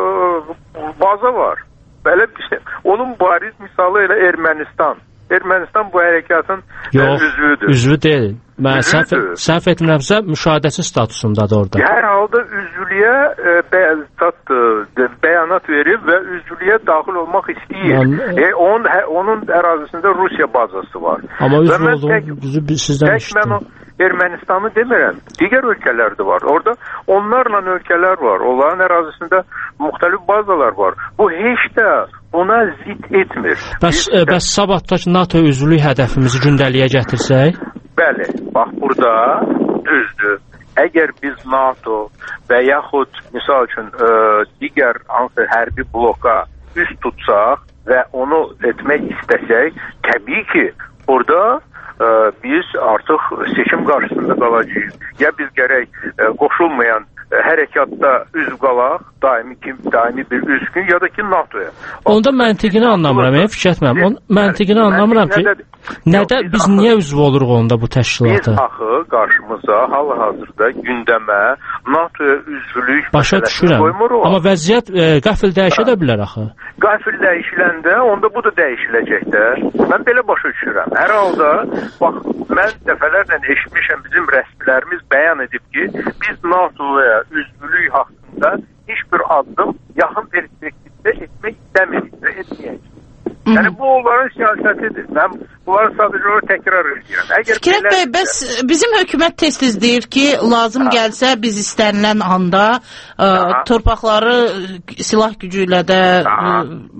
Speaker 2: ə, baza var. Belə bir şey. Onun bariz misalı elə Ermənistan. Ermənistan bu hərəkatın
Speaker 19: Yox,
Speaker 2: üzvüdür.
Speaker 19: Üzvü deyil. Mən səhv, səhv etmirəmsə müşahidəçi statusundadır orada.
Speaker 2: Hər halda üzvlüyə e, bəyanat, bəyanat verib və üzvlüyə daxil olmaq istəyir. Yəni, e, onun, hə, onun ərazisində Rusiya bazası var.
Speaker 19: Amma üzv olduğum üzvü sizdən işitdim.
Speaker 2: Ermənistanı demirəm, digər ölkələr də var. Orada onlarla ölkələr var. Onların ərazisində müxtəlif bazalar var. Bu heç də ona zid etmir.
Speaker 19: Bəs, e, bəs sabahdakı NATO üzvlük hədəfimizi gündəliyə gətirsək?
Speaker 2: Bəli, bax burada düzdür. Əgər biz NATO və yaxud misal üçün ə, digər hansı hərbi bloka üst tutsaq və onu etmək istəsək, təbii ki, burada ə, biz artıq seçim qarşısında qalacağıq. Ya biz gərək ə, qoşulmayan ə, hərəkatda üzv qalaq, daimi kim, daimi bir üzvün, ya da ki NATOya.
Speaker 19: Onda məntiqini anlamıram, e, Fikret müəllim. Onun məntiqini anlamıram ki, nədə biz axı, niyə üzv oluruq onda bu təşkilata?
Speaker 2: Biz axı qarşımıza hal-hazırda gündəmə NATOya üzvlük
Speaker 19: başa düşürəm. Amma vəziyyət e, qəfil dəyişə də bilər axı.
Speaker 2: Qəfil dəyişiləndə onda bu da dəyişiləcək də. Mən belə başa düşürəm. Hər halda bax mən dəfələrlə eşitmişəm, bizim rəsmilərimiz bəyan edib ki, biz NATOya üzvlük haqqında heç bir addım yaxın perspektivdə etmək istəmirik və etməyəcəyik. Yəni bu onların siyasətidir. Mən bunları sadəcə olaraq təkrar edirəm.
Speaker 6: Fikret bəy, bəs bizim hökumət tez-tez deyir ki, lazım ha. gəlsə biz istənilən anda ə, torpaqları silah gücü ilə də ə,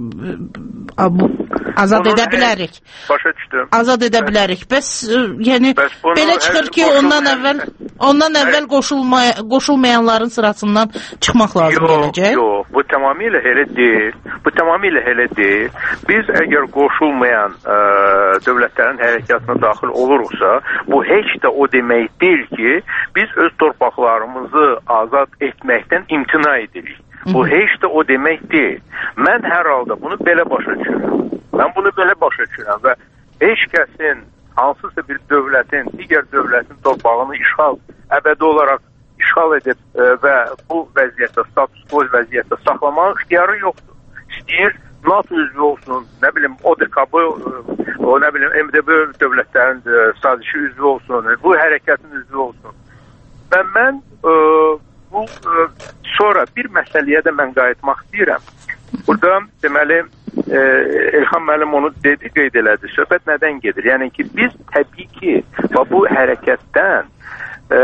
Speaker 6: ə, bu, azad Onun edə bilərik.
Speaker 2: Başa düşdüm.
Speaker 6: Azad edə bilərik. Bəs ə, yəni bəs belə çıxır ki, ondan əvvəl ondan əvvəl qoşulmaya, qoşulmayanların sırasından çıxmaq lazım gələcək.
Speaker 2: Yox, yox. Bu tamamilə elə deyil. Bu tamamilə elə deyil. Biz əgər qoşulmayan olmayan ə, dövlətlərin hərəkatına daxil oluruqsa, bu heç də o demək deyil ki, biz öz torpaqlarımızı azad etməkdən imtina edirik. Bu heç də o demək deyil. Mən hər halda bunu belə başa düşürəm. Mən bunu belə başa düşürəm və heç kəsin hansısa bir dövlətin, digər dövlətin torpağını işğal, əbədi olaraq işğal edib ə, və bu vəziyyətdə, status quo vəziyyətdə saxlamaq ixtiyarı yoxdur. İstəyir NATO üzvü olsun, nə bilim, O D K B, o nə bilim, M D B dövlətlərin ə, sazişi üzvü olsun, bu hərəkətin üzvü olsun. Və mən ə, bu ə, sonra bir məsələyə də mən qayıtmaq istəyirəm. Burada deməli e, Elxan müəllim onu dedi, qeyd elədi. Söhbət nədən gedir? Yəni ki, biz təbii ki, bu hərəkətdən e,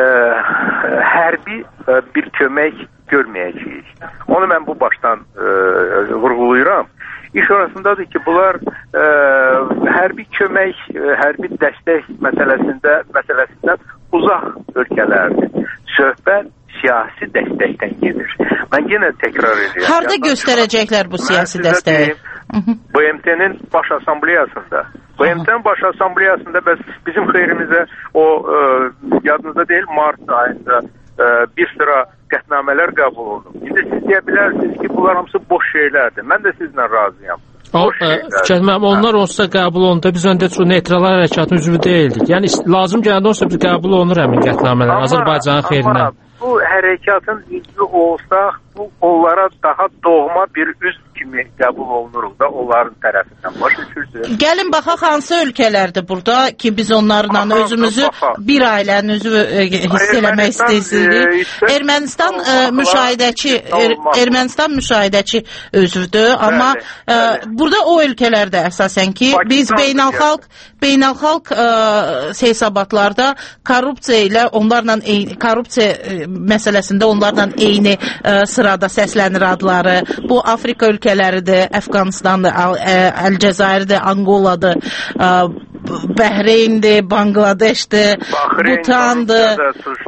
Speaker 2: hərbi e, bir kömək görməyəcəyik. Onu mən bu başdan e, vurğulayıram. İş orasındadır ki, bunlar e, hərbi kömək, e, hərbi dəstək məsələsində məsələsindən uzaq ölkələrdir. Söhbət siyasi dəstəkdən gedir. Mən yenə təkrar edirəm.
Speaker 6: Harada göstərəcəklər bu siyasi dəstəyi?
Speaker 2: B M T-nin baş assambleyasında. B M T-nin baş assambleyasında bəs bizim xeyrimizə o e, yadınızda deyil, mart ayında e, bir sıra qətnamələr qəbul olundu. İndi siz deyə bilərsiniz ki, bunlar hamısı boş şeylərdir. Mən də sizlə razıyam.
Speaker 19: Fikirlərim, onlar olsa qəbul olundu. Biz öndə çox neytrallar hərəkatının üzvü deyildik. Yəni lazım gələndə olsa biz qəbul olunur həmin qətnamələr Azərbaycanın xeyrinə.
Speaker 2: Bu hərəkatın üzvü olsaq, bu onlara daha doğma bir üzv kimi qəbul olunuruq da onların tərəfindən. Başa düşürsünüz?
Speaker 6: Gəlin baxaq hansı ölkələrdir burada ki, biz onlarla baxaq, özümüzü baxaq. Bir ailənin üzvü hiss eləmək istəyirik. Ermənistan ə, müşahidəçi er, Ermənistan müşahidəçi özvüdür, amma ə, burada o ölkələrdə əsasən ki, Pakistan biz beynəlxalq beynəlxalq ə, hesabatlarda korrupsiya ilə onlarla eyni korrupsiya ə, məsələsində onlarla eyni ə, sırada səslənir adları. Bu Afrika ölkələridir, Əfqanistandır, Əlcəzairdir, Angoladır, ə, Bəhreyndir, Bangladeşdir, Butandır,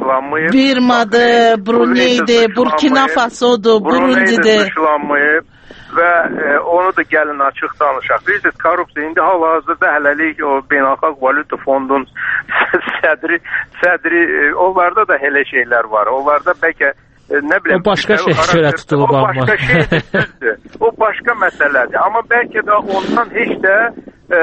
Speaker 6: Birmadır, Bruneydir, Burkina Fasodur, Burundidir.
Speaker 2: Və e, onu da gəlin açıq danışaq. Bilirsiniz, korrupsiya indi hal-hazırda hələlik o Beynəlxalq Valyuta Fondunun sədri, sədri e, onlarda da elə şeylər var. Onlarda bəlkə e, nə biləm...
Speaker 19: O başqa şey şöyle tutulub.
Speaker 2: O başqa şeydir, düzdür. O başqa məsələdir. Amma bəlkə də ondan heç də e,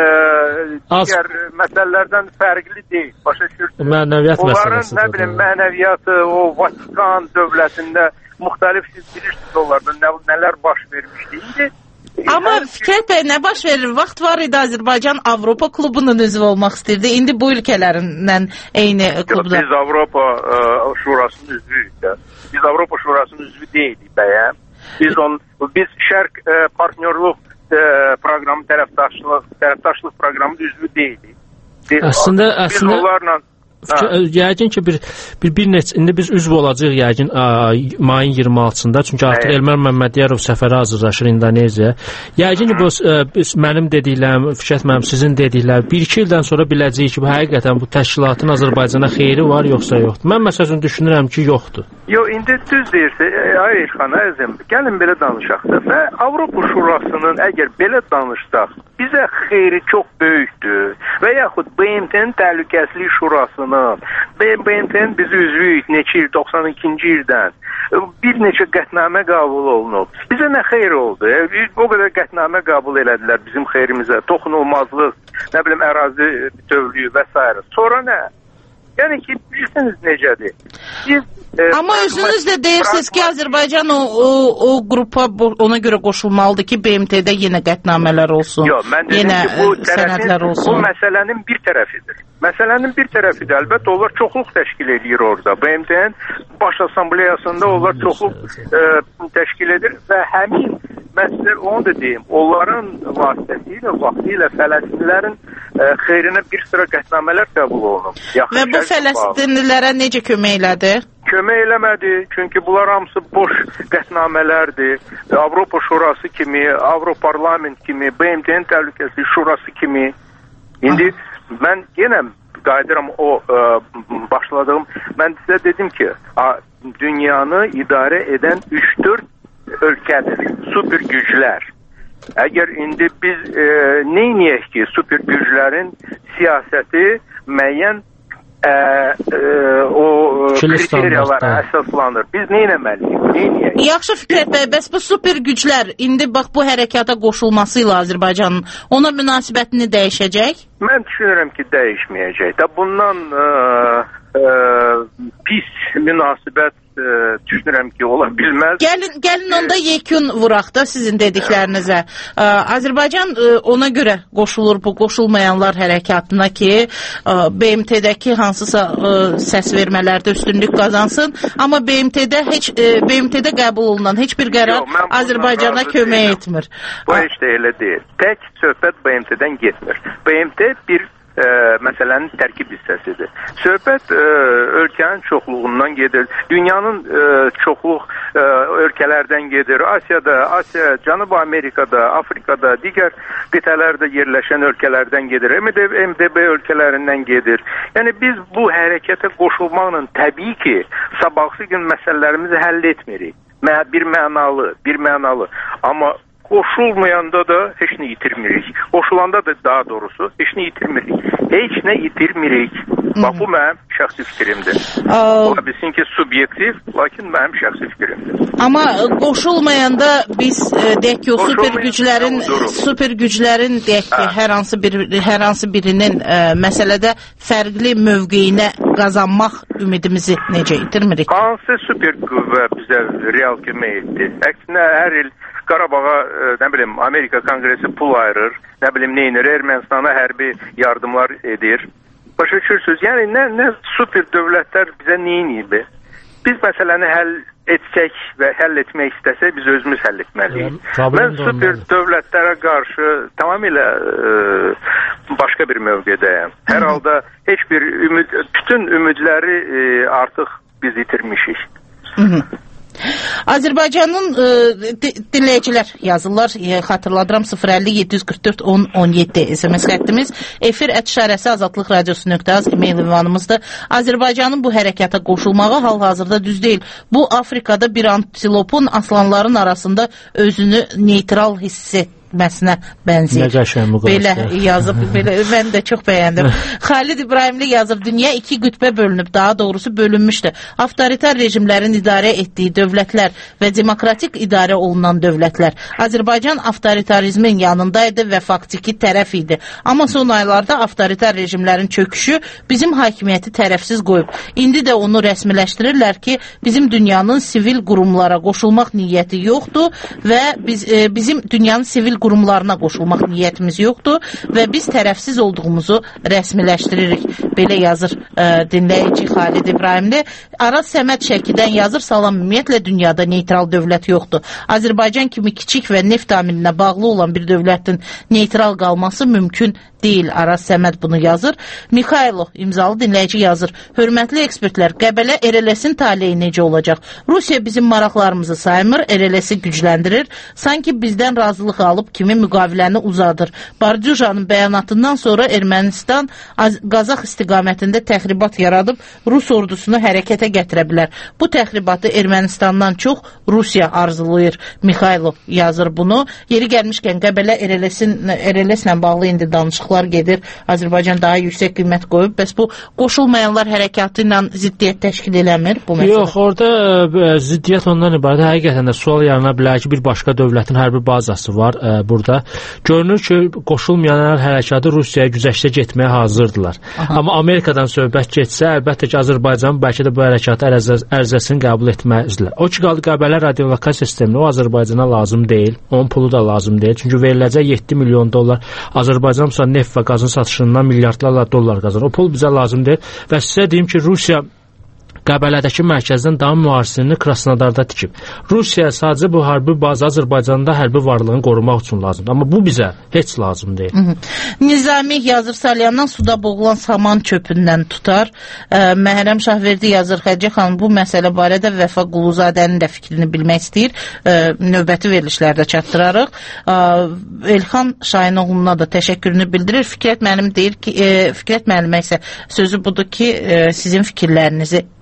Speaker 2: digər məsələlərdən fərqli deyil. Başa düşürsünüz.
Speaker 19: Mənəviyyat
Speaker 2: onların,
Speaker 19: məsələsidir.
Speaker 2: nə bilim, mənəviyyatı, o Vatikan dövlətində müxtəlif, siz bilirsiniz onlarda nə, nələr baş vermişdi. İndi,
Speaker 6: amma Fikret bəy, nə baş verir? Vaxt var idi Azərbaycan Avropa klubunun üzvü olmaq istəyirdi. İndi bu ölkələrindən eyni klubda.
Speaker 2: Biz Avropa ə, Şurasının üzvüyük də. Biz Avropa Şurasının üzvü deyilik bəyəm. Biz, on, biz Şərq ə, partnyorluq ə, proqramı, tərəfdaşlıq, tərəfdaşlıq proqramı üzvü deyilik. Biz,
Speaker 19: əslində,
Speaker 2: biz
Speaker 19: əslində...
Speaker 2: onlarla...
Speaker 19: Yəqin ki bir bir bir neçə indi biz üzv olacağıq yəqin mayın iyirmi altısında, çünki artıq evet. Elmar Məmmədiyarov səfərə hazırlaşır İndoneziyaya. Yəqin ki bu biz mənim dediklərim, Fikret müəllim sizin dediklər bir iki ildən sonra biləcəyik ki, bu həqiqətən bu təşkilatın Azərbaycana xeyri var yoxsa yoxdur. Mən məsələn düşünürəm ki, yoxdur.
Speaker 2: Yox, indi düz deyirsə, ay Elxan əzim, gəlin belə danışaq da. Və Avropa Şurasının əgər belə danışsaq, bizə xeyri çox böyükdür. Və yaxud B M T-nin Təhlükəsizlik Şurasının B M T-nin biz üzvüyük neçə il, doxsan ikinci ildən bir neçə qətnamə qəbul olunub. Bizə nə xeyr oldu? O qədər qətnamə qəbul elədilər bizim xeyrimizə. Toxunulmazlıq, nə bilim, ərazi bütövlüyü və s. Sonra nə? Yəni ki, bilirsiniz necədir? Biz E,
Speaker 6: Amma özünüz də deyirsiniz ki, Azərbaycan o, o, o qrupa ona görə qoşulmalıdır ki, B M T-də yenə qətnamələr olsun,
Speaker 2: Yox, mən dedim
Speaker 6: yenə
Speaker 2: ki, bu
Speaker 6: sənədlər olsun.
Speaker 2: Bu məsələnin bir tərəfidir. Məsələnin bir tərəfidir. Əlbəttə, onlar çoxluq təşkil edir orada. B M T-nin baş assambleyasında onlar çoxluq e, təşkil edir və həmin məsələ, onu da deyim, onların vasitəsilə, vaxtilə Fələstinlilərin e, xeyrinə bir sıra qətnamələr qəbul olunub.
Speaker 6: Və bu Fələstinlilərə necə kömək elədi?
Speaker 2: Kömək eləmədi, çünki bunlar hamısı boş qətnamələrdir. Avropa Şurası kimi, Avroparlament kimi, B M T-nin Təhlükəsizlik Şurası kimi. İndi mən yenə qayıdıram o ə, başladığım, mən sizə dedim ki, a, dünyanı idarə edən üç dörd ölkədir, super güclər. Əgər indi biz e, neyniyək ki, super güclərin siyasəti müəyyən Ə, ə, o kriteriyalara əsaslanır. Biz neynəməliyik? Neynəyək?
Speaker 6: Yaxşı Fikrət bəy, bəs bu super güclər indi bax bu hərəkata qoşulması ilə Azərbaycanın ona münasibətini dəyişəcək?
Speaker 2: Mən düşünürəm ki, dəyişməyəcək. Da bundan ə, ə, pis münasibət ə, düşünürəm ki, ola bilməz.
Speaker 6: Gəlin, gəlin onda yekun vuraq da sizin dediklərinizə. Ə, Azərbaycan ə, ona görə qoşulur bu qoşulmayanlar hərəkatına ki, ə, B M T-dəki hansısa ə, səs vermələrdə üstünlük qazansın, amma B M T-də heç ə, B M T-də qəbul olunan heç bir qərar Yo, Azərbaycana kömək deyiləm. etmir.
Speaker 2: Bu heç də elə deyil. Tək söhbət B M T-dən getmir. B M T bir Ə, məsələnin tərkib hissəsidir. Söhbət ə, ölkənin çoxluğundan gedir. Dünyanın ə, çoxluq ə, ölkələrdən gedir. Asiyada, Asiya, Cənubi Amerikada, Afrikada, digər qitələrdə yerləşən ölkələrdən gedir. M D B ölkələrindən gedir. Yəni biz bu hərəkətə qoşulmaqla təbii ki, sabahsı gün məsələlərimizi həll etmirik. Bir mənalı, bir mənalı. Amma qoşulmayanda da heç nə itirmirik. Qoşulanda da daha doğrusu heç nə itirmirik. Heç nə itirmirik. Bax, bu mənim şəxsi fikrimdir. Ola bilsin ki, subyektiv, lakin mənim şəxsi fikrimdir.
Speaker 6: Amma qoşulmayanda biz deyək ki, o super güclərin super güclərin deyək ki, hər hansı bir hər hansı birinin ə, məsələdə fərqli mövqeyinə qazanmaq ümidimizi necə itirmirik?
Speaker 2: Hansı super qüvvə bizə real kömək etdi? Əksinə hər il Qarabağa, nə bilim, Amerika Kongresi pul ayırır, nə bilim, neynir, Ermənistana hərbi yardımlar edir. Başa düşürsünüz, yəni nə, nə super dövlətlər bizə neyniydi? Biz məsələni həll etsək və həll etmək istəsək, biz özümüz həll etməliyik. Mən super dövlətlərə qarşı tamamilə ə, başqa bir mövqedəyəm. Hər halda heç bir ümid, bütün ümidləri ə, artıq biz itirmişik.
Speaker 6: Hı -hı. Azərbaycanın ə, dinləyicilər yazırlar, ə, xatırladıram sıfır əlli yeddi yüz qırx dörd on on yeddi S M S xəttimiz, efir ət işarəsi azadlıq radiosu nöqtə az e-mail ünvanımızdır. Azərbaycanın bu hərəkata qoşulmağı hal-hazırda düz deyil. Bu Afrikada bir antilopun aslanların arasında özünü neytral hiss et məsinə bənzəyir. Belə yazıb, belə, mən də çox bəyəndim. Xalid İbrahimli yazır, dünya iki qütbə bölünüb, daha doğrusu bölünmüşdür. Avtoritar rejimlərin idarə etdiyi dövlətlər və demokratik idarə olunan dövlətlər. Azərbaycan avtoritarizmin yanındaydı və faktiki tərəf idi. Amma son aylarda avtoritar rejimlərin çöküşü bizim hakimiyyəti tərəfsiz qoyub. İndi də onu rəsmiləşdirirlər ki, bizim dünyanın sivil qurumlara qoşulmaq niyyəti yoxdur və biz, e, bizim dünyanın sivil qurumlarına qoşulmaq niyyətimiz yoxdur və biz tərəfsiz olduğumuzu rəsmiləşdiririk. Belə yazır ə, dinləyici Xalid İbrahimli. Araz Səməd Şəkidən yazır, salam, ümumiyyətlə dünyada neytral dövlət yoxdur. Azərbaycan kimi kiçik və neft amininə bağlı olan bir dövlətin neytral qalması mümkün deyil. Araz Səməd bunu yazır. Mikhailo imzalı dinləyici yazır. Hörmətli ekspertlər, Qəbələ R L S-in taleyi necə olacaq? Rusiya bizim maraqlarımızı saymır, R L S-i gücləndirir. Sanki bizdən razılıq alıb kimi müqaviləni uzadır. Bardujanın bəyanatından sonra Ermənistan Qazax istiqamətində təxribat yaradıb Rus ordusunu hərəkətə gətirə bilər. Bu təxribatı Ermənistandan çox Rusiya arzulayır. Mikhailo yazır bunu. Yeri gəlmişkən Qəbələ R L S-lə bağlı indi danışıqlar gedir. Azərbaycan daha yüksək qiymət qoyub. Bəs bu qoşulmayanlar hərəkatı ilə ziddiyyət təşkil eləmir bu məsələ?
Speaker 19: Yox, orada ə, ziddiyyət ondan ibarət. Həqiqətən də sual yarana bilər ki, bir başqa dövlətin hərbi bazası var ə, burada. Görünür ki, qoşulmayanlar hərəkatı Rusiyaya güzəştə getməyə hazırdılar. Aha. Amma Amerikadan söhbət getsə, əlbəttə ki, Azərbaycan bəlkə də bu hərəkatı ərizəsini qəbul etməzdilər. O ki, qaldı Qəbələ radiolokasiya sistemini, o Azərbaycana lazım deyil. Onun pulu da lazım deyil. Çünki veriləcək yeddi milyon dollar Azərbaycan sonra neft və qazın satışından milyardlarla dollar qazanır. O pul bizə lazım deyil. Və sizə deyim ki, Rusiya Qəbələdəki mərkəzdən daha mühasirəsini Krasnodarda tikib. Rusiya sadəcə bu hərbi bazı Azərbaycanda hərbi varlığını qorumaq üçün lazımdır. Amma bu bizə heç lazım deyil. Hı -hı.
Speaker 6: Nizami yazır, Salyandan suda boğulan saman çöpündən tutar. Ə, Məhrəm Şahverdi yazır, Xədicə xanım bu məsələ barədə Vəfa Quluzadənin də fikrini bilmək istəyir. Ə, növbəti verilişlərdə çatdırarıq. Ə, Elxan Şahinoğlu'na da təşəkkürünü bildirir. Fikrət müəllim deyir ki, e, Fikrət müəllimə isə sözü budur ki, e, sizin fikirlərinizi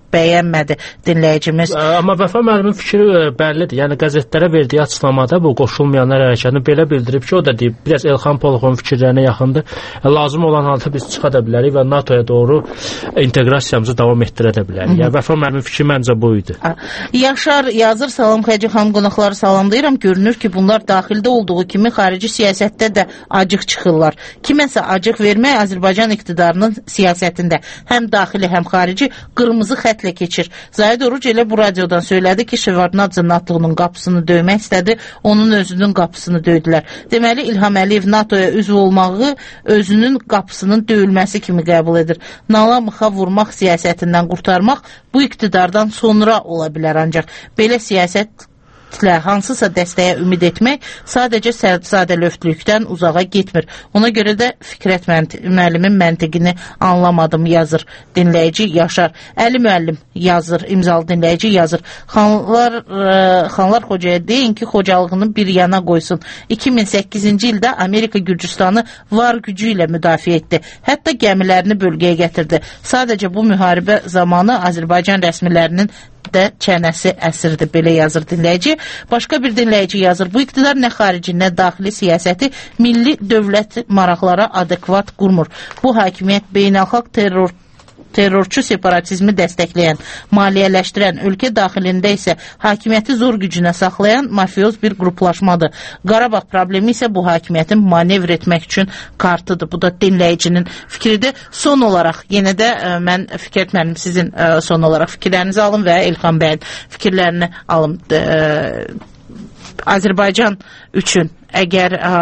Speaker 6: bəyənmədi dinləyicimiz.
Speaker 19: Amma Vəfa müəllimin fikri bəllidir. Yəni qəzetlərə verdiyi açıqlamada bu qoşulmayanlar hərəkatını belə bildirib ki, o da deyib, biraz Elxan Polovun fikirlərinə yaxındır. Lazım olan halda biz çıxa da bilərik və NATOya doğru inteqrasiyamızı davam etdirə də bilərik. Yəni Vəfa müəllimin fikri məncə bu idi.
Speaker 6: Yaşar yazır, salam Xəcə xanım, qonaqları salamlayıram. Görünür ki, bunlar daxildə olduğu kimi xarici siyasətdə də acıq çıxırlar. Kiməsə acıq vermək Azərbaycan iqtidarının siyasətində həm daxili, həm xarici qırmızı xətt keçir. Zahid Oruc elə bu radiodan söylədi ki, Şevardnadze NATO-nun qapısını döymək istədi, onun özünün qapısını döydülər. Deməli, İlham Əliyev NATOya üzv olmağı özünün qapısının döyülməsi kimi qəbul edir. Nala mıxa vurmaq siyasətindən qurtarmaq bu iqtidardan sonra ola bilər, ancaq belə siyasət hansısa dəstəyə ümid etmək sadəcə sadəlövhlükdən uzağa getmir. Ona görə də Fikrət müəllimin məntiqini anlamadım, yazır dinləyici Yaşar. Əli müəllim yazır, imzalı dinləyici yazır. Xanlar, ə, xanlar Xocaya deyin ki, xocalığını bir yana qoysun. iki min səkkizinci ildə Amerika Gürcüstanı var gücü ilə müdafiə etdi. Hətta gəmilərini bölgəyə gətirdi. Sadəcə bu müharibə zamanı Azərbaycan rəsmilərinin də çənəsi əsirdi, belə yazır dinləyici. Başqa bir dinləyici yazır, bu iqtidar nə xarici, nə daxili siyasəti milli dövlət maraqlara adekvat qurmur. Bu hakimiyyət beynəlxalq terror terrorçu separatizmi dəstəkləyən, maliyyələşdirən, ölkə daxilində isə hakimiyyəti zor gücünə saxlayan mafioz bir qruplaşmadır. Qarabağ problemi isə bu hakimiyyətin manevr etmək üçün kartıdır. Bu da dinləyicinin fikridir. Son olaraq, yenə də ə, mən Fikrət müəllim sizin ə, son olaraq fikirlərinizi alım və İlxan bəyin fikirlərini alım. Ə, Azərbaycan üçün əgər ə,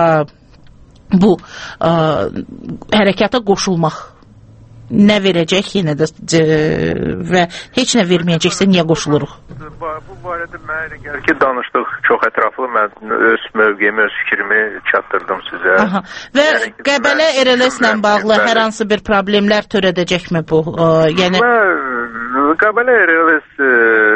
Speaker 6: bu ə, hərəkata qoşulmaq nə verəcək yenə də və heç nə verməyəcəksə niyə qoşuluruq?
Speaker 2: Bu barədə mənə elə gəlir ki, danışdıq çox ətraflı. Mən öz mövqeyimi, öz fikrimi çatdırdım sizə. Aha.
Speaker 6: Və yəni, Qəbələ R L S-lə bağlı hər hansı bir problemlər törədəcəkmi bu? Yəni
Speaker 2: Qəbələ R L S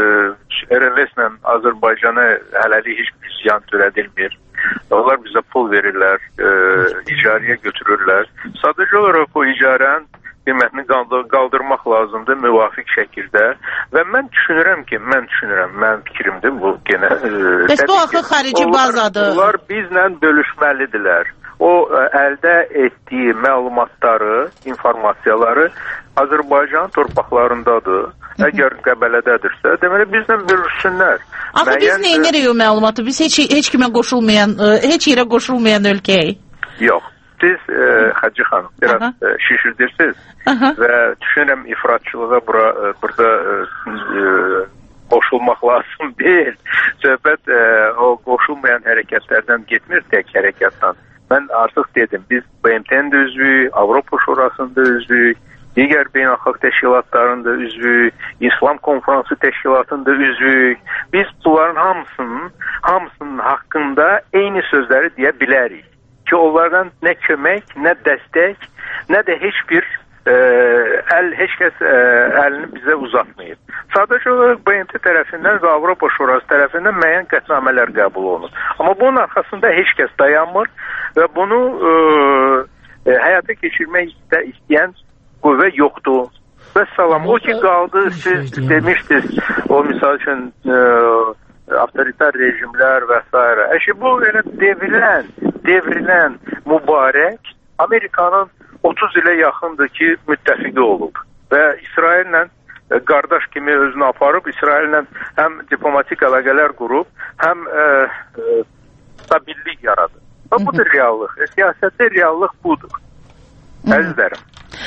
Speaker 2: R L S-lə Azərbaycana hələlik heç bir ziyan törədilmir. Onlar bizə pul verirlər, icarəyə götürürlər. Sadəcə olaraq o icarənin qiymətini qaldırmaq lazımdır müvafiq şəkildə və mən düşünürəm ki, mən düşünürəm, mən fikrimdir bu genə.
Speaker 6: Bəs bu axı xarici bazadır.
Speaker 2: Onlar bizlə bölüşməlidirlər. O əldə etdiyi məlumatları, informasiyaları Azərbaycan torpaqlarındadır. Əgər Qəbələdədirsə, deməli bizlə bölüşsünlər.
Speaker 6: Axı biz nə edirik o məlumatı? Biz heç, heç kimə qoşulmayan, heç yerə qoşulmayan ölkəyik.
Speaker 2: Yox. Siz e, Xəcə xanım biraz e, şişirdirsiniz və düşünürəm ifratçılığa bura, e, burada e, qoşulmaq lazım deyil. Söhbət e, o qoşulmayan hərəkətlərdən getmir, tək hərəkətdən. Mən artıq dedim, biz B M T-nin də üzvüyük, Avropa Şurasında üzvüyük, digər beynəlxalq təşkilatlarında üzvüyük, İslam Konfransı təşkilatında üzvüyük. Biz bunların hamısının, hamısının haqqında eyni sözləri deyə bilərik. Ki onlardan nə kömək, nə dəstək, nə də heç bir e, əl, heç kəs e, əlini bizə uzatmayıb. Sadəcə olaraq B M T tərəfindən və Avropa Şurası tərəfindən müəyyən qətnamələr qəbul olunur. Amma bunun arxasında heç kəs dayanmır və bunu e, e, həyata keçirmək istə, istəyən qüvvə yoxdur. Və salam, o ki qaldı, siz demişdiniz, o misal üçün e, avtoritar rejimlər və s. Əşi bu elə devrilən, devrilən mübarək Amerikanın otuz ilə yaxındır ki, müttəfiqi olub və İsraillə qardaş kimi özünü aparıb, İsraillə həm diplomatik əlaqələr qurub, həm e, e, stabillik yaradır. Və budur reallıq. E, siyasətdə reallıq budur. Əzizlərim.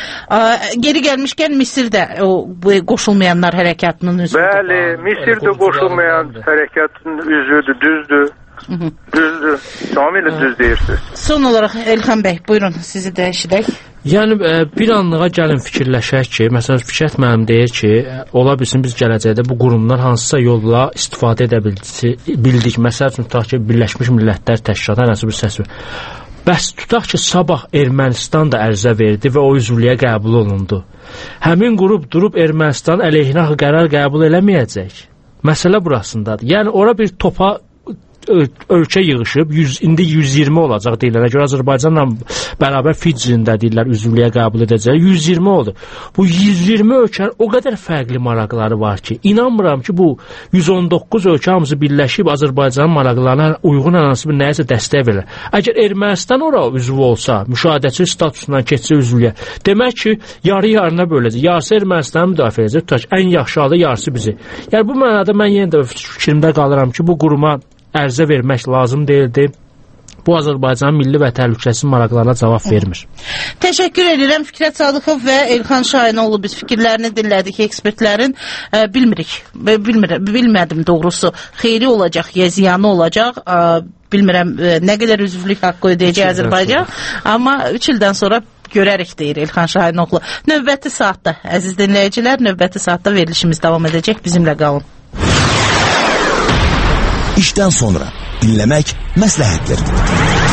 Speaker 6: Geri gəlmişkən Misirdə o bu qoşulmayanlar hərəkatının üzvüdür.
Speaker 2: Bəli, Misirdə qoşulmayan hərəkatın üzvüdür, düzdür. Hı -hı. Düzdür. Tamamilə düz deyirsiniz.
Speaker 6: Son olaraq Elxan bəy, buyurun sizi də eşidək.
Speaker 19: Yəni bir anlığa gəlin fikirləşək ki, məsələn Fikrət müəllim deyir ki, ola bilsin biz gələcəkdə bu qurumlar hansısa yolla istifadə edə bildik. Məsəl üçün tutaq ki, Birləşmiş Millətlər Təşkilatı hansı bir səs. Bəs tutaq ki, sabah Ermənistan da ərizə verdi və o üzvlüyə qəbul olundu. Həmin qrup durub Ermənistan əleyhinə qərar qəbul eləməyəcək. Məsələ burasındadır. Yəni ora bir topa ölkə yığışıb, yüz, indi yüz iyirmi olacaq deyirlər. Əgər Azərbaycanla bərabər Fidjinin də deyirlər üzvlüyə qəbul edəcək. yüz iyirmi oldu. Bu yüz iyirmi ölkə o qədər fərqli maraqları var ki, inanmıram ki, bu yüz on doqquz ölkə hamısı birləşib Azərbaycanın maraqlarına uyğun hansı bir nəyəsə dəstək verir. Əgər Ermənistan ora üzv olsa, müşahidəçi statusundan keçsə üzvlüyə, demək ki, yarı-yarına böləcək. Yarısı Ermənistanı müdafiə edəcək, tutaq ən yaxşı halda yarısı bizi. Yəni bu mənada mən yenə də fikrimdə qalıram ki, bu quruma ərizə vermək lazım deyildi. Bu Azərbaycanın milli və təhlükəsizlik maraqlarına cavab vermir.
Speaker 6: Təşəkkür edirəm Fikrət Sadıqov və Elxan Şahinoğlu. Biz fikirlərini dinlədik ekspertlərin. E, bilmirik, bilmir, bilmədim doğrusu. Xeyri olacaq, ya ziyanı olacaq. E, bilmirəm e, nə qədər üzvlük haqqı ödəyəcək Azərbaycan. Amma üç ildən sonra görərik deyir Elxan Şahinoğlu. Növbəti saatda, əziz dinləyicilər, növbəti saatda verilişimiz davam edəcək. Bizimlə qalın.
Speaker 1: İşdən sonra dinləmək məsləhətdir.